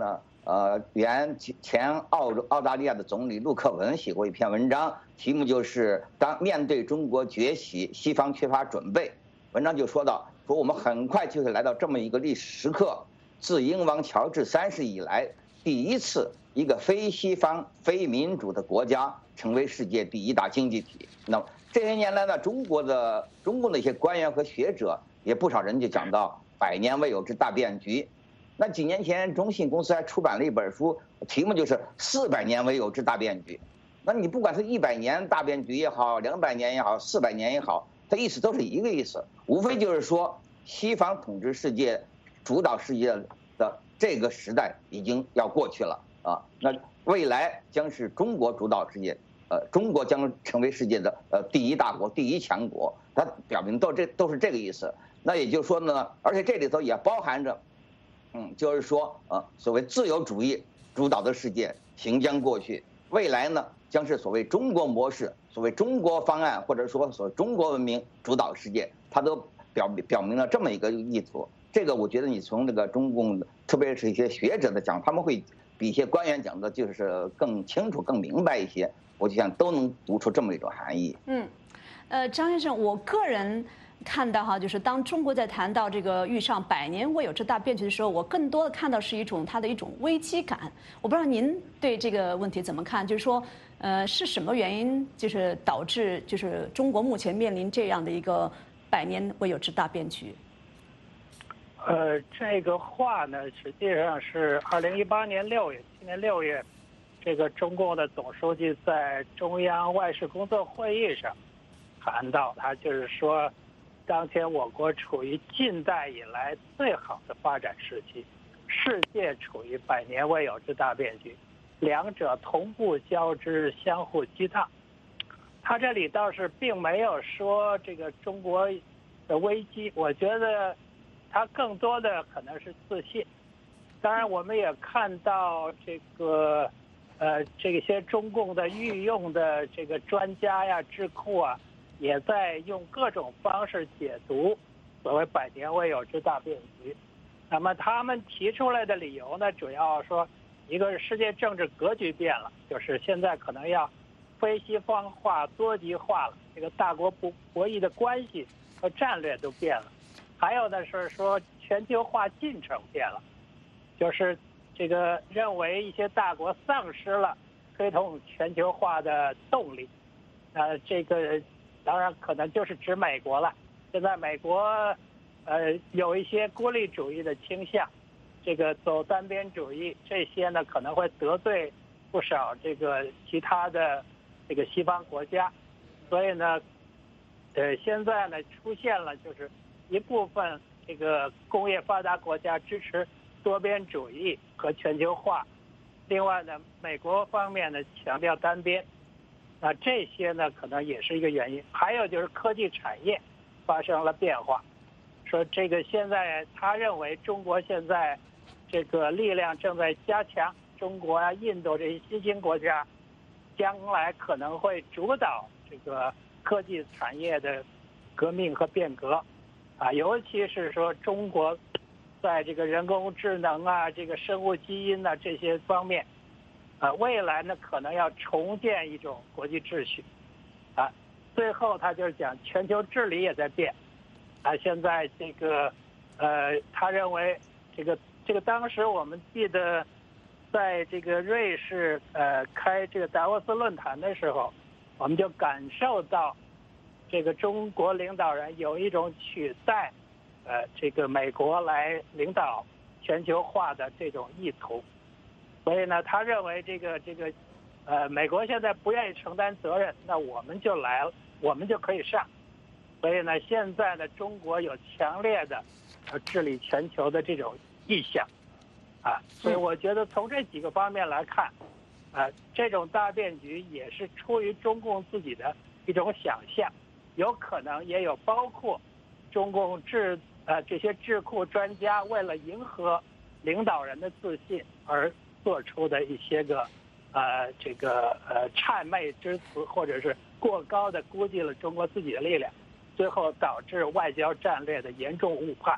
S10: 呃，原前澳澳大利亚的总理陆克文写过一篇文章，题目就是当面对中国崛起，西方缺乏准备。文章就说到，说我们很快就会来到这么一个历史时刻，自英王乔治三世以来，第一次一个非西方、非民主的国家成为世界第一大经济体。那么这些年来呢，中国的中共的一些官员和学者，也不少人就讲到百年未有之大变局。那几年前，中信公司还出版了一本书，题目就是“四百年未有之大变局”。那你不管是一百年大变局也好，两百年也好，四百年也好，它意思都是一个意思，无非就是说，西方统治世界、主导世界的这个时代已经要过去了啊。那未来将是中国主导世界，呃，中国将成为世界的呃第一大国、第一强国。它表明都这都是这个意思。那也就是说呢，而且这里头也包含着。嗯，就是说，呃，所谓自由主义主导的世界行将过去，未来呢将是所谓中国模式、所谓中国方案，或者说所谓中国文明主导世界，它都表表明了这么一个意图。这个我觉得你从这个中共，特别是一些学者的讲，他们会比一些官员讲的就是更清楚、更明白一些。我就想都能读出这么一种含义。
S1: 嗯，呃，张先生，我个人。看到哈，就是当中国在谈到这个遇上百年未有之大变局的时候，我更多的看到是一种它的一种危机感。我不知道您对这个问题怎么看？就是说，呃，是什么原因就是导致就是中国目前面临这样的一个百年未有之大变局？
S11: 呃，这个话呢，实际上是二零一八年六月，今年六月，这个中共的总书记在中央外事工作会议上谈到，他就是说。当前我国处于近代以来最好的发展时期，世界处于百年未有之大变局，两者同步交织，相互激荡。他这里倒是并没有说这个中国的危机，我觉得他更多的可能是自信。当然，我们也看到这个呃这些中共的御用的这个专家呀、智库啊。也在用各种方式解读所谓百年未有之大变局。那么他们提出来的理由呢，主要说一个是世界政治格局变了，就是现在可能要非西方化、多极化了，这个大国博博弈的关系和战略都变了。还有呢是说全球化进程变了，就是这个认为一些大国丧失了推动全球化的动力。呃，这个。当然，可能就是指美国了。现在美国，呃，有一些孤立主义的倾向，这个走单边主义，这些呢可能会得罪不少这个其他的这个西方国家，所以呢，呃，现在呢出现了就是一部分这个工业发达国家支持多边主义和全球化，另外呢，美国方面呢强调单边。那这些呢，可能也是一个原因。还有就是科技产业发生了变化，说这个现在他认为中国现在这个力量正在加强，中国啊、印度这些新兴国家将来可能会主导这个科技产业的革命和变革，啊，尤其是说中国在这个人工智能啊、这个生物基因啊这些方面。啊，未来呢可能要重建一种国际秩序，啊，最后他就是讲全球治理也在变，啊，现在这个，呃，他认为这个这个当时我们记得，在这个瑞士呃开这个达沃斯论坛的时候，我们就感受到，这个中国领导人有一种取代，呃，这个美国来领导全球化的这种意图。所以呢，他认为这个这个，呃，美国现在不愿意承担责任，那我们就来了，我们就可以上。所以呢，现在呢，中国有强烈的呃治理全球的这种意向，啊，所以我觉得从这几个方面来看，啊，这种大变局也是出于中共自己的一种想象，有可能也有包括中共智呃这些智库专家为了迎合领导人的自信而做出的一些个，呃，这个呃谄媚之词，或者是过高的估计了中国自己的力量，最后导致外交战略的严重误判，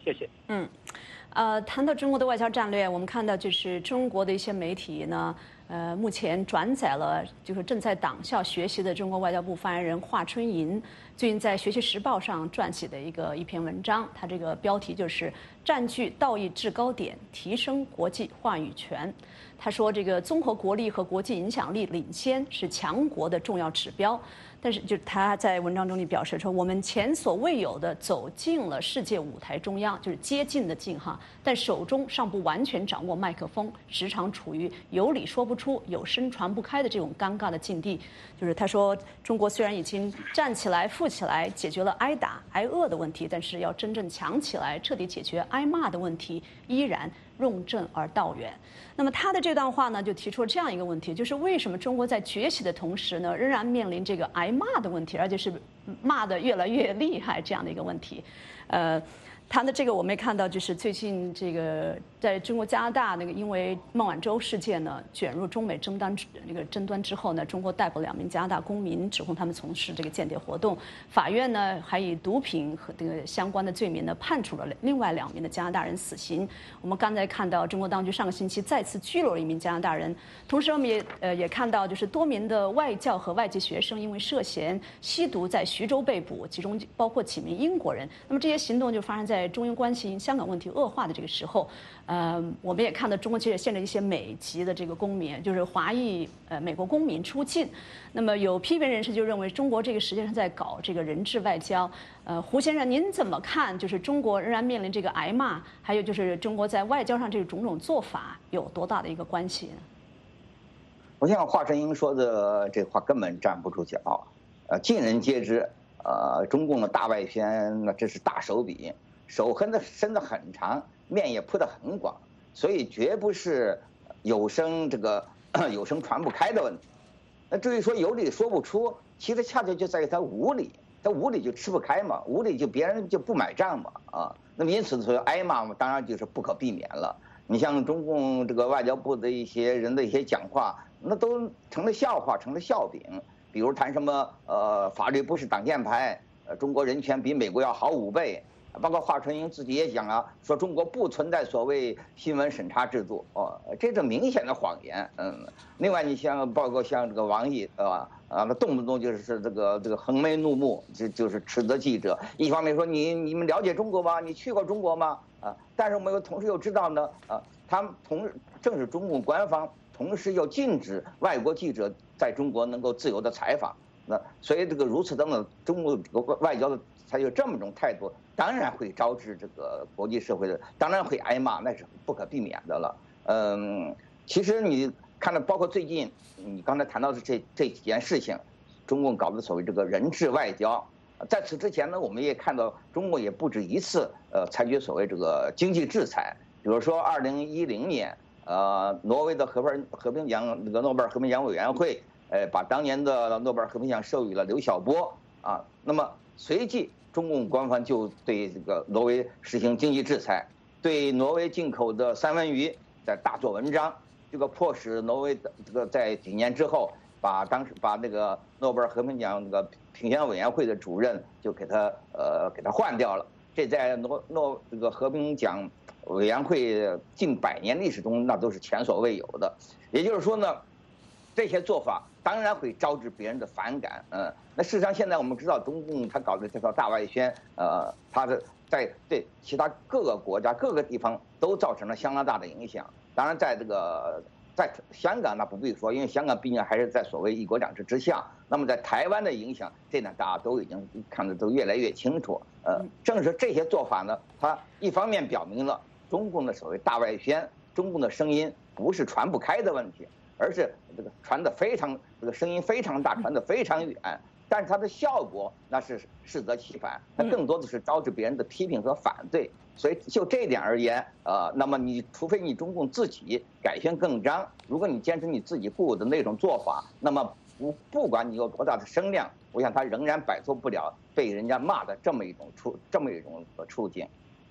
S11: 谢谢。
S1: 嗯，呃，谈到中国的外交战略，我们看到就是中国的一些媒体呢，呃，目前转载了就是正在党校学习的中国外交部发言人华春莹最近在《学习时报》上撰写的一个一篇文章，它这个标题就是“占据道义制高点，提升国际话语权”。他说，这个综合国力和国际影响力领先是强国的重要指标。但是，就他在文章中里表示说，我们前所未有的走进了世界舞台中央，就是接近的近哈，但手中尚不完全掌握麦克风，时常处于有理说不出、有声传不开的这种尴尬的境地。就是他说，中国虽然已经站起来、富起来，解决了挨打、挨饿的问题，但是要真正强起来、彻底解决挨骂的问题，依然任重而道远。那么他的这段话呢，就提出了这样一个问题，就是为什么中国在崛起的同时呢，仍然面临这个挨骂的问题，而且是骂得越来越厉害这样的一个问题。呃，他的这个我们也看到，就是最近这个在中国加拿大那个因为孟晚舟事件呢卷入中美争端那个争端之后呢，中国逮捕两名加拿大公民，指控他们从事这个间谍活动。法院呢还以毒品和这个相关的罪名呢判处了另外两名的加拿大人死刑。我们刚才看到中国当局上个星期再次拘留了一名加拿大人，同时我们也呃也看到就是多名的外教和外籍学生因为涉嫌吸毒在徐州被捕，其中包括几名英国人。那么这些行动就发生在中英关系、香港问题恶化的这个时候。呃，我们也看到中国其实现在一些美籍的这个公民，就是华裔呃美国公民出境。那么有批评人士就认为，中国这个实际上在搞这个人质外交。呃，胡先生，您怎么看？就是中国仍然面临这个挨骂，还有就是中国在外交上这个种种做法有多大的一个关系呢？
S10: 我想华春莹说的这话根本站不住脚，呃，尽人皆知。呃，中共的大外宣那这是大手笔，手伸的伸得很长，面也铺得很广，所以绝不是有声这个有声传不开的问题。那至于说有理说不出，其实恰恰就在于他无理，他无理就吃不开嘛，无理就别人就不买账嘛啊。那么因此所以挨骂嘛，当然就是不可避免了。你像中共这个外交部的一些人的一些讲话，那都成了笑话，成了笑柄。比如谈什么呃法律不是挡箭牌，呃中国人权比美国要好五倍，包括华春莹自己也讲啊，说中国不存在所谓新闻审查制度，哦，这是明显的谎言。嗯，另外你像包括像这个王毅，对吧？啊，那动不动就是这个这个横眉怒目，就就是斥责记者。一方面说你你们了解中国吗？你去过中国吗？啊，但是我们又同时又知道呢，啊，他们同正是中共官方同时又禁止外国记者在中国能够自由的采访。那所以这个如此等等，中国这个外交的采取这么一种态度，当然会招致这个国际社会的，当然会挨骂，那是不可避免的了。嗯，其实你看到，包括最近你刚才谈到的这这几件事情，中共搞的所谓这个人质外交，在此之前呢，我们也看到中国也不止一次呃采取所谓这个经济制裁，比如说二零一零年，呃，挪威的和平和平奖这个诺贝尔和平奖委员会，呃，把当年的诺贝尔和平奖授予了刘晓波啊，那么随即中共官方就对这个挪威实行经济制裁，对挪威进口的三文鱼在大做文章，这个迫使挪威的这个在几年之后，把当时把那个诺贝尔和平奖这个评选委员会的主任就给他呃给他换掉了。这在诺诺这个和平奖委员会近百年历史中，那都是前所未有的。也就是说呢，这些做法当然会招致别人的反感。嗯，那事实上现在我们知道，中共他搞的这套大外宣，呃，他的在对其他各个国家各个地方都造成了相当大的影响。当然，在这个在香港那不必说，因为香港毕竟还是在所谓一国两制之下。那么在台湾的影响，这呢大家都已经看得都越来越清楚。呃，正是这些做法呢，它一方面表明了中共的所谓大外宣，中共的声音不是传不开的问题，而是这个传得非常这个声音非常大，传得非常远。但是它的效果那是适得其反，它更多的是招致别人的批评和反对。所以就这一点而言，呃，那么你除非你中共自己改弦更张，如果你坚持你自己固有的那种做法，那么不不管你有多大的声量，我想他仍然摆脱不了被人家骂的这么一种处这么一种处境。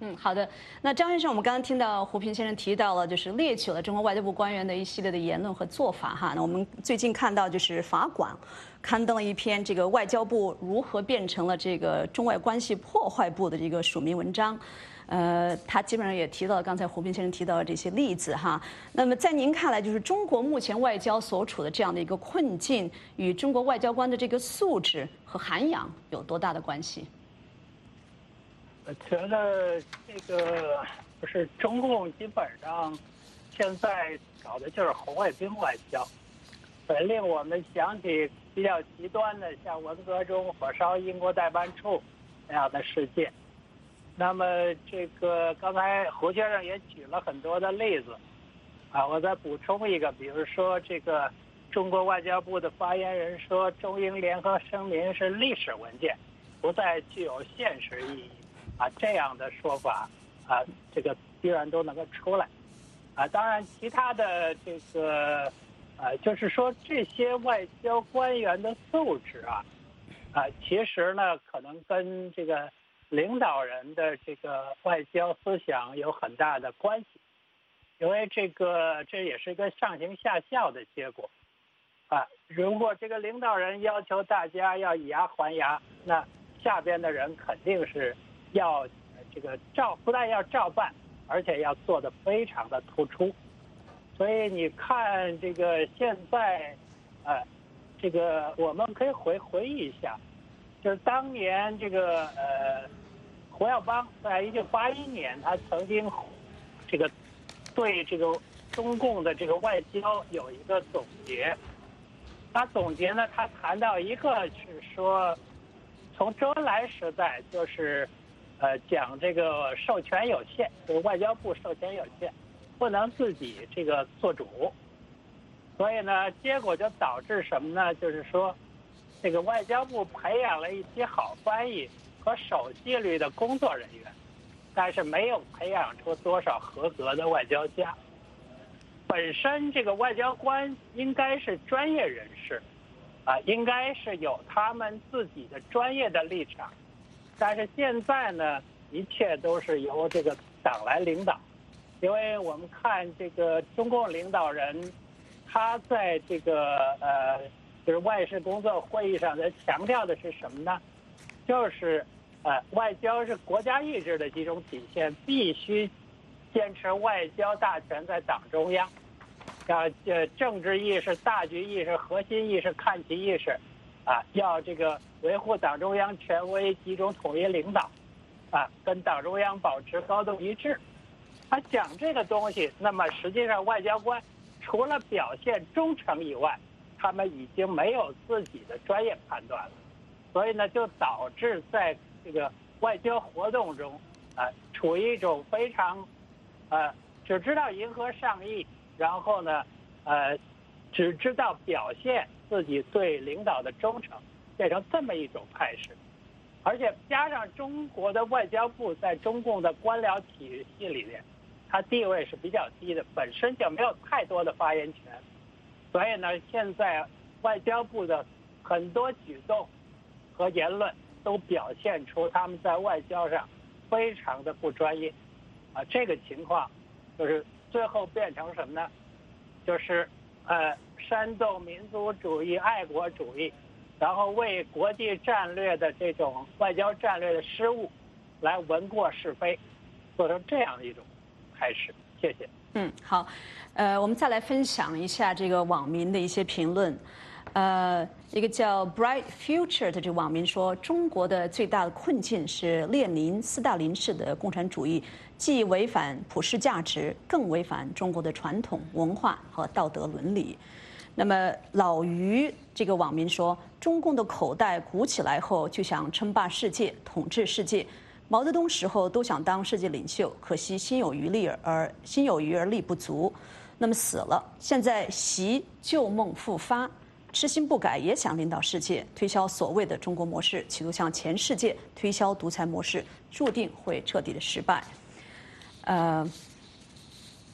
S1: 嗯，好的。那张先生，我们刚刚听到胡平先生提到了，就是列举了中国外交部官员的一系列的言论和做法哈。那我们最近看到，就是法广刊登了一篇这个外交部如何变成了这个中外关系破坏部的这个署名文章。呃，他基本上也提到了刚才胡平先生提到的这些例子哈。那么在您看来，就是中国目前外交所处的这样的一个困境，与中国外交官的这个素质和涵养有多大的关系？
S11: 我觉得这个不是中共基本上现在搞的就是红卫兵外交，呃，令我们想起比较极端的，像文革中火烧英国代办处那样的事件。那么这个刚才胡先生也举了很多的例子，啊，我再补充一个，比如说这个中国外交部的发言人说，中英联合声明是历史文件，不再具有现实意义。啊，这样的说法啊，这个居然都能够出来，啊，当然其他的这个，呃，就是说这些外交官员的素质啊，啊，其实呢可能跟这个领导人的这个外交思想有很大的关系，因为这个这也是一个上行下效的结果，啊，如果这个领导人要求大家要以牙还牙，那下边的人肯定是。要这个照不但要照办，而且要做得非常的突出。所以你看这个现在，呃，这个我们可以回回忆一下，就是当年这个呃胡耀邦在一九八一年，他曾经这个对这个中共的这个外交有一个总结。他总结呢，他谈到一个是说，从周恩来时代就是。呃，讲这个授权有限，就是外交部授权有限，不能自己这个做主，所以呢，结果就导致什么呢？就是说，这个外交部培养了一批好翻译和守纪律的工作人员，但是没有培养出多少合格的外交家。本身这个外交官应该是专业人士，啊，应该是有他们自己的专业的立场。但是现在呢，一切都是由这个党来领导，因为我们看这个中共领导人，他在这个呃，就是外事工作会议上，他强调的是什么呢？就是呃，外交是国家意志的一种体现，必须坚持外交大权在党中央，要呃政治意识、大局意识、核心意识、看齐意识。啊，要这个维护党中央权威、集中统一领导，啊，跟党中央保持高度一致。他讲这个东西，那么实际上外交官除了表现忠诚以外，他们已经没有自己的专业判断了，所以呢，就导致在这个外交活动中，啊，处于一种非常，呃，只知道迎合上意，然后呢，呃，只知道表现。自己对领导的忠诚，变成这么一种态势，而且加上中国的外交部在中共的官僚体系里面，它地位是比较低的，本身就没有太多的发言权，所以呢，现在外交部的很多举动和言论都表现出他们在外交上非常的不专业，啊，这个情况就是最后变成什么呢？就是呃。煽动民族主义、爱国主义，然后为国际战略的这种外交战略的失误来闻过是非，做成这样的一种态势。谢谢。
S1: 嗯，好，呃，我们再来分享一下这个网民的一些评论。呃，一个叫 Bright Future 的这个网民说，中国的最大的困境是列宁、斯大林式的共产主义，既违反普世价值，更违反中国的传统文化和道德伦理。那么老于这个网民说，中共的口袋鼓起来后就想称霸世界、统治世界。毛泽东时候都想当世界领袖，可惜心有余力而心有余而力不足。那么死了，现在习旧梦复发，痴心不改也想领导世界，推销所谓的中国模式，企图向全世界推销独裁模式，注定会彻底的失败。呃。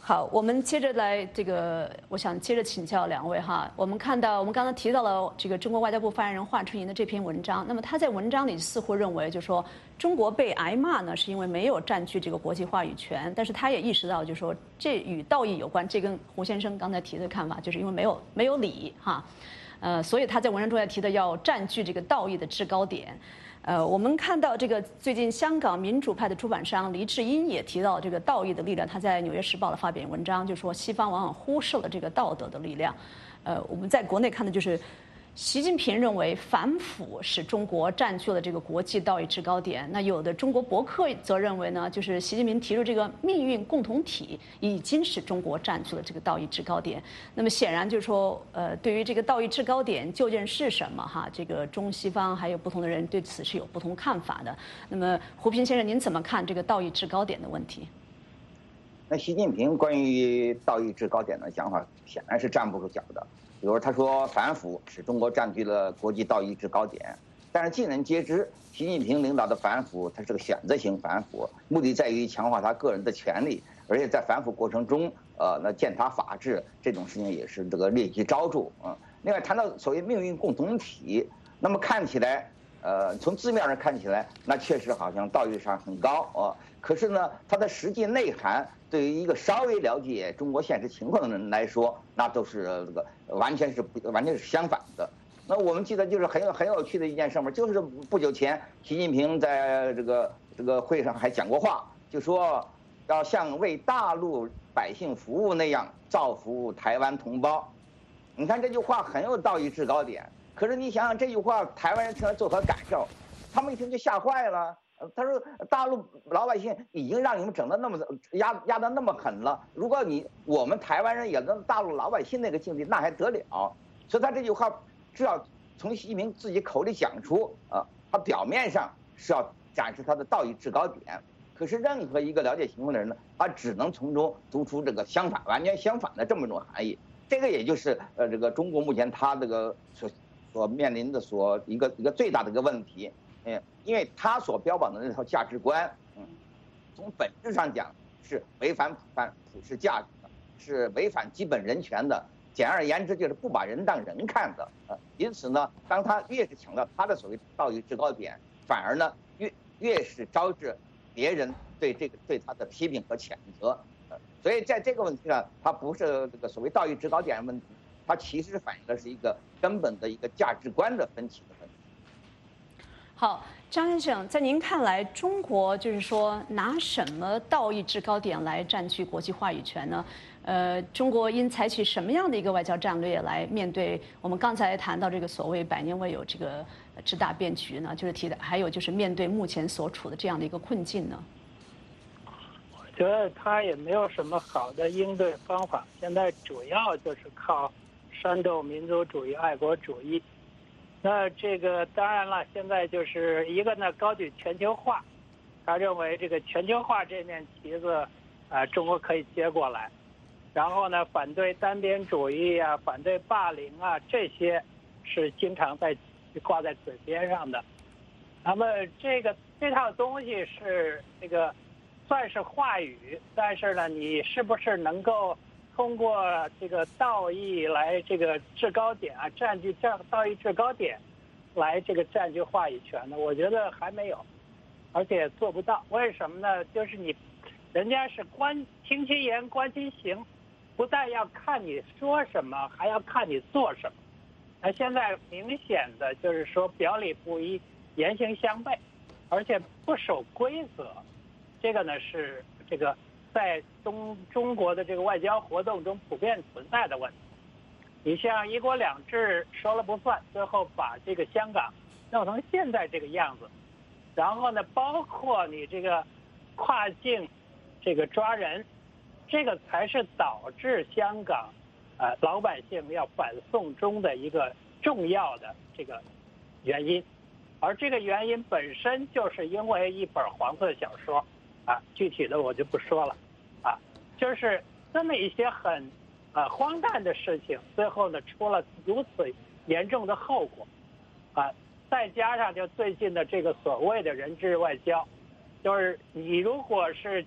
S1: 好，我们接着来这个，我想接着请教两位哈。我们看到，我们刚才提到了这个中国外交部发言人华春莹的这篇文章。那么他在文章里似乎认为，就说中国被挨骂呢，是因为没有占据这个国际话语权。但是他也意识到，就说这与道义有关。这跟胡先生刚才提的看法，就是因为没有没有理哈，呃，所以他在文章中也提的要占据这个道义的制高点。呃，我们看到这个最近香港民主派的出版商黎智英也提到这个道义的力量，他在《纽约时报》的发表文章就说，西方往往忽视了这个道德的力量。呃，我们在国内看的就是，习近平认为反腐使中国占据了这个国际道义制高点。那有的中国博客则认为呢，就是习近平提出这个命运共同体已经使中国占据了这个道义制高点。那么显然就是说，呃，对于这个道义制高点究竟是什么哈，这个中西方还有不同的人对此是有不同看法的。那么胡平先生，您怎么看这个道义制高点的问题？
S10: 那习近平关于道义制高点的想法显然是站不住脚的。比如他说反腐使中国占据了国际道义制高点，但是尽人皆知，习近平领导的反腐它是个选择性反腐，目的在于强化他个人的权利，而且在反腐过程中，呃，那践踏法治这种事情也是这个列举昭著啊。另外谈到所谓命运共同体，那么看起来，呃，从字面上看起来，那确实好像道义上很高啊，可是呢，它的实际内涵，对于一个稍微了解中国现实情况的人来说，那都是这个完全是完全是相反的。那我们记得就是很有很有趣的一件事嘛，就是不久前习近平在这个这个会上还讲过话，就说要像为大陆百姓服务那样造福台湾同胞。你看这句话很有道义制高点，可是你想想这句话，台湾人听了作何感受？他们一听就吓坏了。他说：“大陆老百姓已经让你们整得那么压压得那么狠了，如果你我们台湾人也跟大陆老百姓那个境地，那还得了？”所以他这句话至少从习近平自己口里讲出，啊，他表面上是要展示他的道义制高点，可是任何一个了解情况的人呢，他只能从中读出这个相反、完全相反的这么一种含义。这个也就是呃，这个中国目前他这个所所面临的所一个一个最大的一个问题。嗯，因为他所标榜的那套价值观，嗯，从本质上讲是违反普反普世价值的，是违反基本人权的。简而言之，就是不把人当人看的。呃，因此呢，当他越是强调他的所谓道义制高点，反而呢越越是招致别人对这个对他的批评和谴责。呃，所以在这个问题上，他不是这个所谓道义制高点问题，它其实反映的是一个根本的一个价值观的分歧的问题。
S1: 好，张先生，在您看来，中国就是说拿什么道义制高点来占据国际话语权呢？呃，中国应采取什么样的一个外交战略来面对我们刚才谈到这个所谓百年未有这个之大变局呢？就是提的，还有就是面对目前所处的这样的一个困境呢？
S11: 我觉得他也没有什么好的应对方法，现在主要就是靠煽动民族主义、爱国主义。那这个当然了，现在就是一个呢高举全球化，他认为这个全球化这面旗子，呃，中国可以接过来。然后呢，反对单边主义啊，反对霸凌啊，这些是经常在挂在嘴边上的。那么这个这套东西是这个算是话语，但是呢，你是不是能够通过这个道义来这个制高点啊，占据这道义制高点，来这个占据话语权呢？我觉得还没有，而且做不到。为什么呢？就是你，人家是观听其言，观其行，不但要看你说什么，还要看你做什么。那现在明显的就是说表里不一，言行相悖，而且不守规则，这个呢是这个。在中中国的这个外交活动中普遍存在的问题，你像一国两制说了不算，最后把这个香港弄成现在这个样子，然后呢，包括你这个跨境这个抓人，这个才是导致香港呃老百姓要反送中的一个重要的这个原因，而这个原因本身就是因为一本黄色小说啊，具体的我就不说了。啊，就是这么一些很，呃，荒诞的事情，最后呢出了如此严重的后果，啊，再加上就最近的这个所谓的人质外交，就是你如果是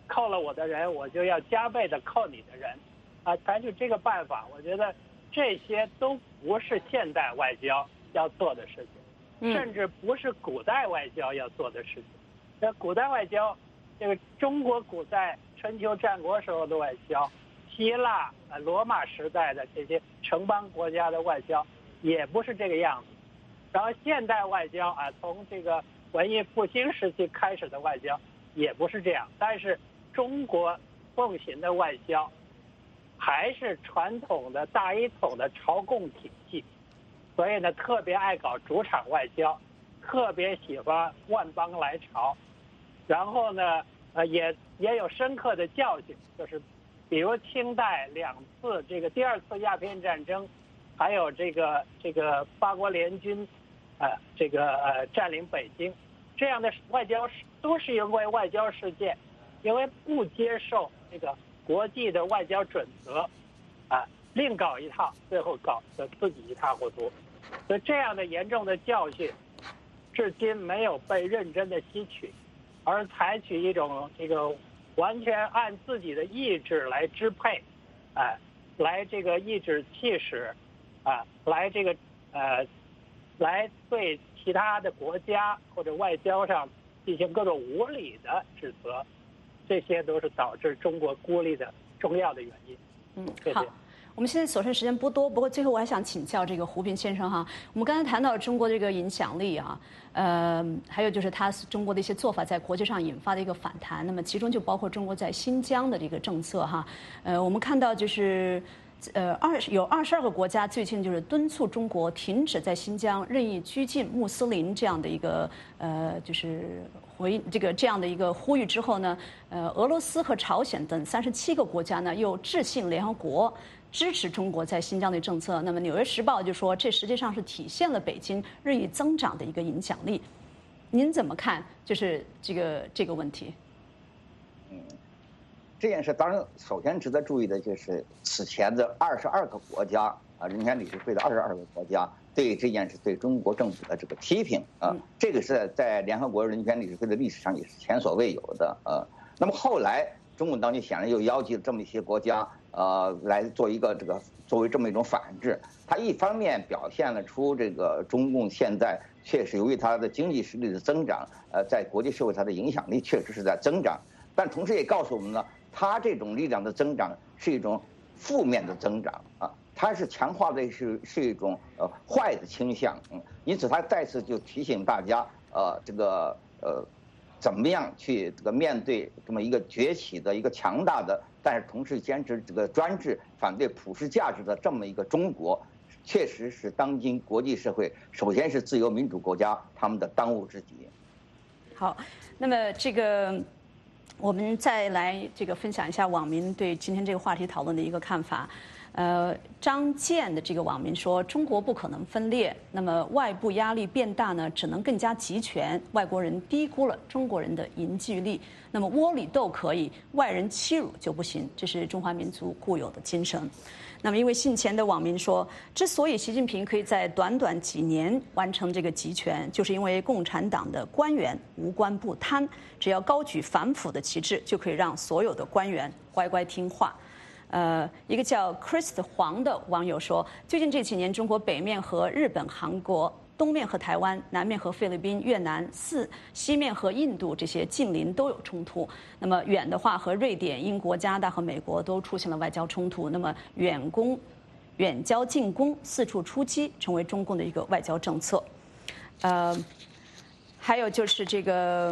S11: 扣了我的人，我就要加倍的扣你的人，啊，采取这个办法，我觉得这些都不是现代外交要做的事情，甚至不是古代外交要做的事情。那古代外交，这个中国古代春秋战国时候的外交，希腊、呃罗马时代的这些城邦国家的外交，也不是这个样子。然后现代外交啊，从这个文艺复兴时期开始的外交，也不是这样。但是中国奉行的外交，还是传统的大一统的朝贡体系，所以呢，特别爱搞主场外交，特别喜欢万邦来朝。然后呢，呃，也也有深刻的教训，就是比如清代两次这个第二次鸦片战争，还有这个这个八国联军，呃，这个呃占领北京，这样的外交都是因为外交事件，因为不接受这个国际的外交准则，啊，另搞一套，最后搞得自己一塌糊涂。所以这样的严重的教训，至今没有被认真的吸取，而采取一种这个完全按自己的意志来支配，啊，来这个颐指气使，啊，来这个呃，来对其他的国家或者外交上进行各种无理的指责，这些都是导致中国孤立的重要的原因。
S1: 嗯，好。我们现在所剩时间不多，不过最后我还想请教这个胡平先生哈。我们刚才谈到中国这个影响力啊，呃，还有就是他中国的一些做法在国际上引发的一个反弹，那么其中就包括中国在新疆的这个政策哈。呃，我们看到就是。呃，二有二十二个国家最近就是敦促中国停止在新疆任意拘禁穆斯林这样的一个呃，就是回这个这样的一个呼吁之后呢，呃，俄罗斯和朝鲜等三十七个国家呢又致信联合国，支持中国在新疆的政策。那么《纽约时报》就说，这实际上是体现了北京日益增长的一个影响力。您怎么看？就是这个这个问题？
S10: 嗯。这件事当然，首先值得注意的就是此前的二十二个国家啊，人权理事会的二十二个国家对这件事对中国政府的这个批评啊，这个是在联合国人权理事会的历史上也是前所未有的啊。那么后来中共当局显然又邀集了这么一些国家呃来做一个这个作为这么一种反制，它一方面表现了出这个中共现在确实由于它的经济实力的增长，呃，在国际社会它的影响力确实是在增长，但同时也告诉我们呢。它这种力量的增长是一种负面的增长啊，它是强化的是是一种呃坏的倾向，嗯，因此它再次就提醒大家，呃，这个呃，怎么样去这个面对这么一个崛起的一个强大的，但是同时坚持这个专制、反对普世价值的这么一个中国，确实是当今国际社会，首先是自由民主国家他们的当务之急。
S1: 好，那么这个。我们再来这个分享一下网民对今天这个话题讨论的一个看法。呃，张健的这个网民说，中国不可能分裂，那么外部压力变大呢，只能更加集权。外国人低估了中国人的凝聚力，那么窝里斗可以，外人欺辱就不行，这是中华民族固有的精神。那么，一位姓钱的网民说，之所以习近平可以在短短几年完成这个集权，就是因为共产党的官员无官不贪，只要高举反腐的旗帜，就可以让所有的官员乖乖听话。呃，一个叫 Chris 黄的网友说，最近这几年，中国北面和日本、韩国，东面和台湾，南面和菲律宾、越南，四西面和印度这些近邻都有冲突。那么远的话，和瑞典、英国、加拿大和美国都出现了外交冲突。那么远攻、远交近攻、四处出击，成为中共的一个外交政策。呃，还有就是这个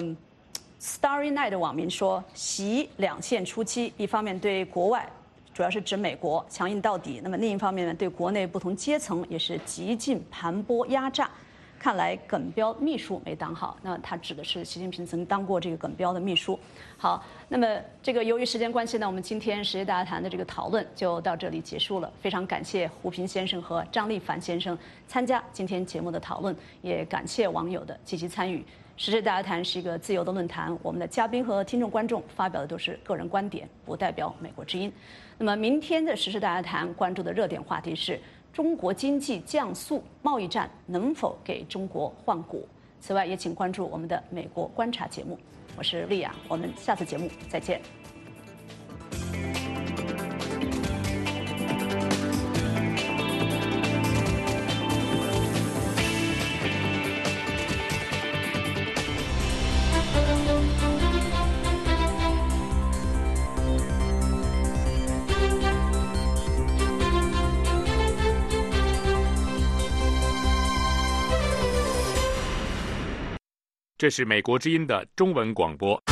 S1: Starry Night 的网民说，习两线出击，一方面对国外。主要是指美国强硬到底，那么另一方面呢，对国内不同阶层也是极尽盘剥压榨。看来耿彪秘书没当好，那他指的是习近平曾当过这个耿彪的秘书。好，那么这个由于时间关系呢，我们今天时事大家谈的这个讨论就到这里结束了。非常感谢胡平先生和张立凡先生参加今天节目的讨论，也感谢网友的积极参与。时事大家谈是一个自由的论坛，我们的嘉宾和听众观众发表的都是个人观点，不代表美国之音。那么明天的时事大家谈关注的热点话题是中国经济降速，贸易战能否给中国换股？此外，也请关注我们的美国观察节目。 我是丽亚，我们下次节目再见。
S13: 这是美国之音的中文广播。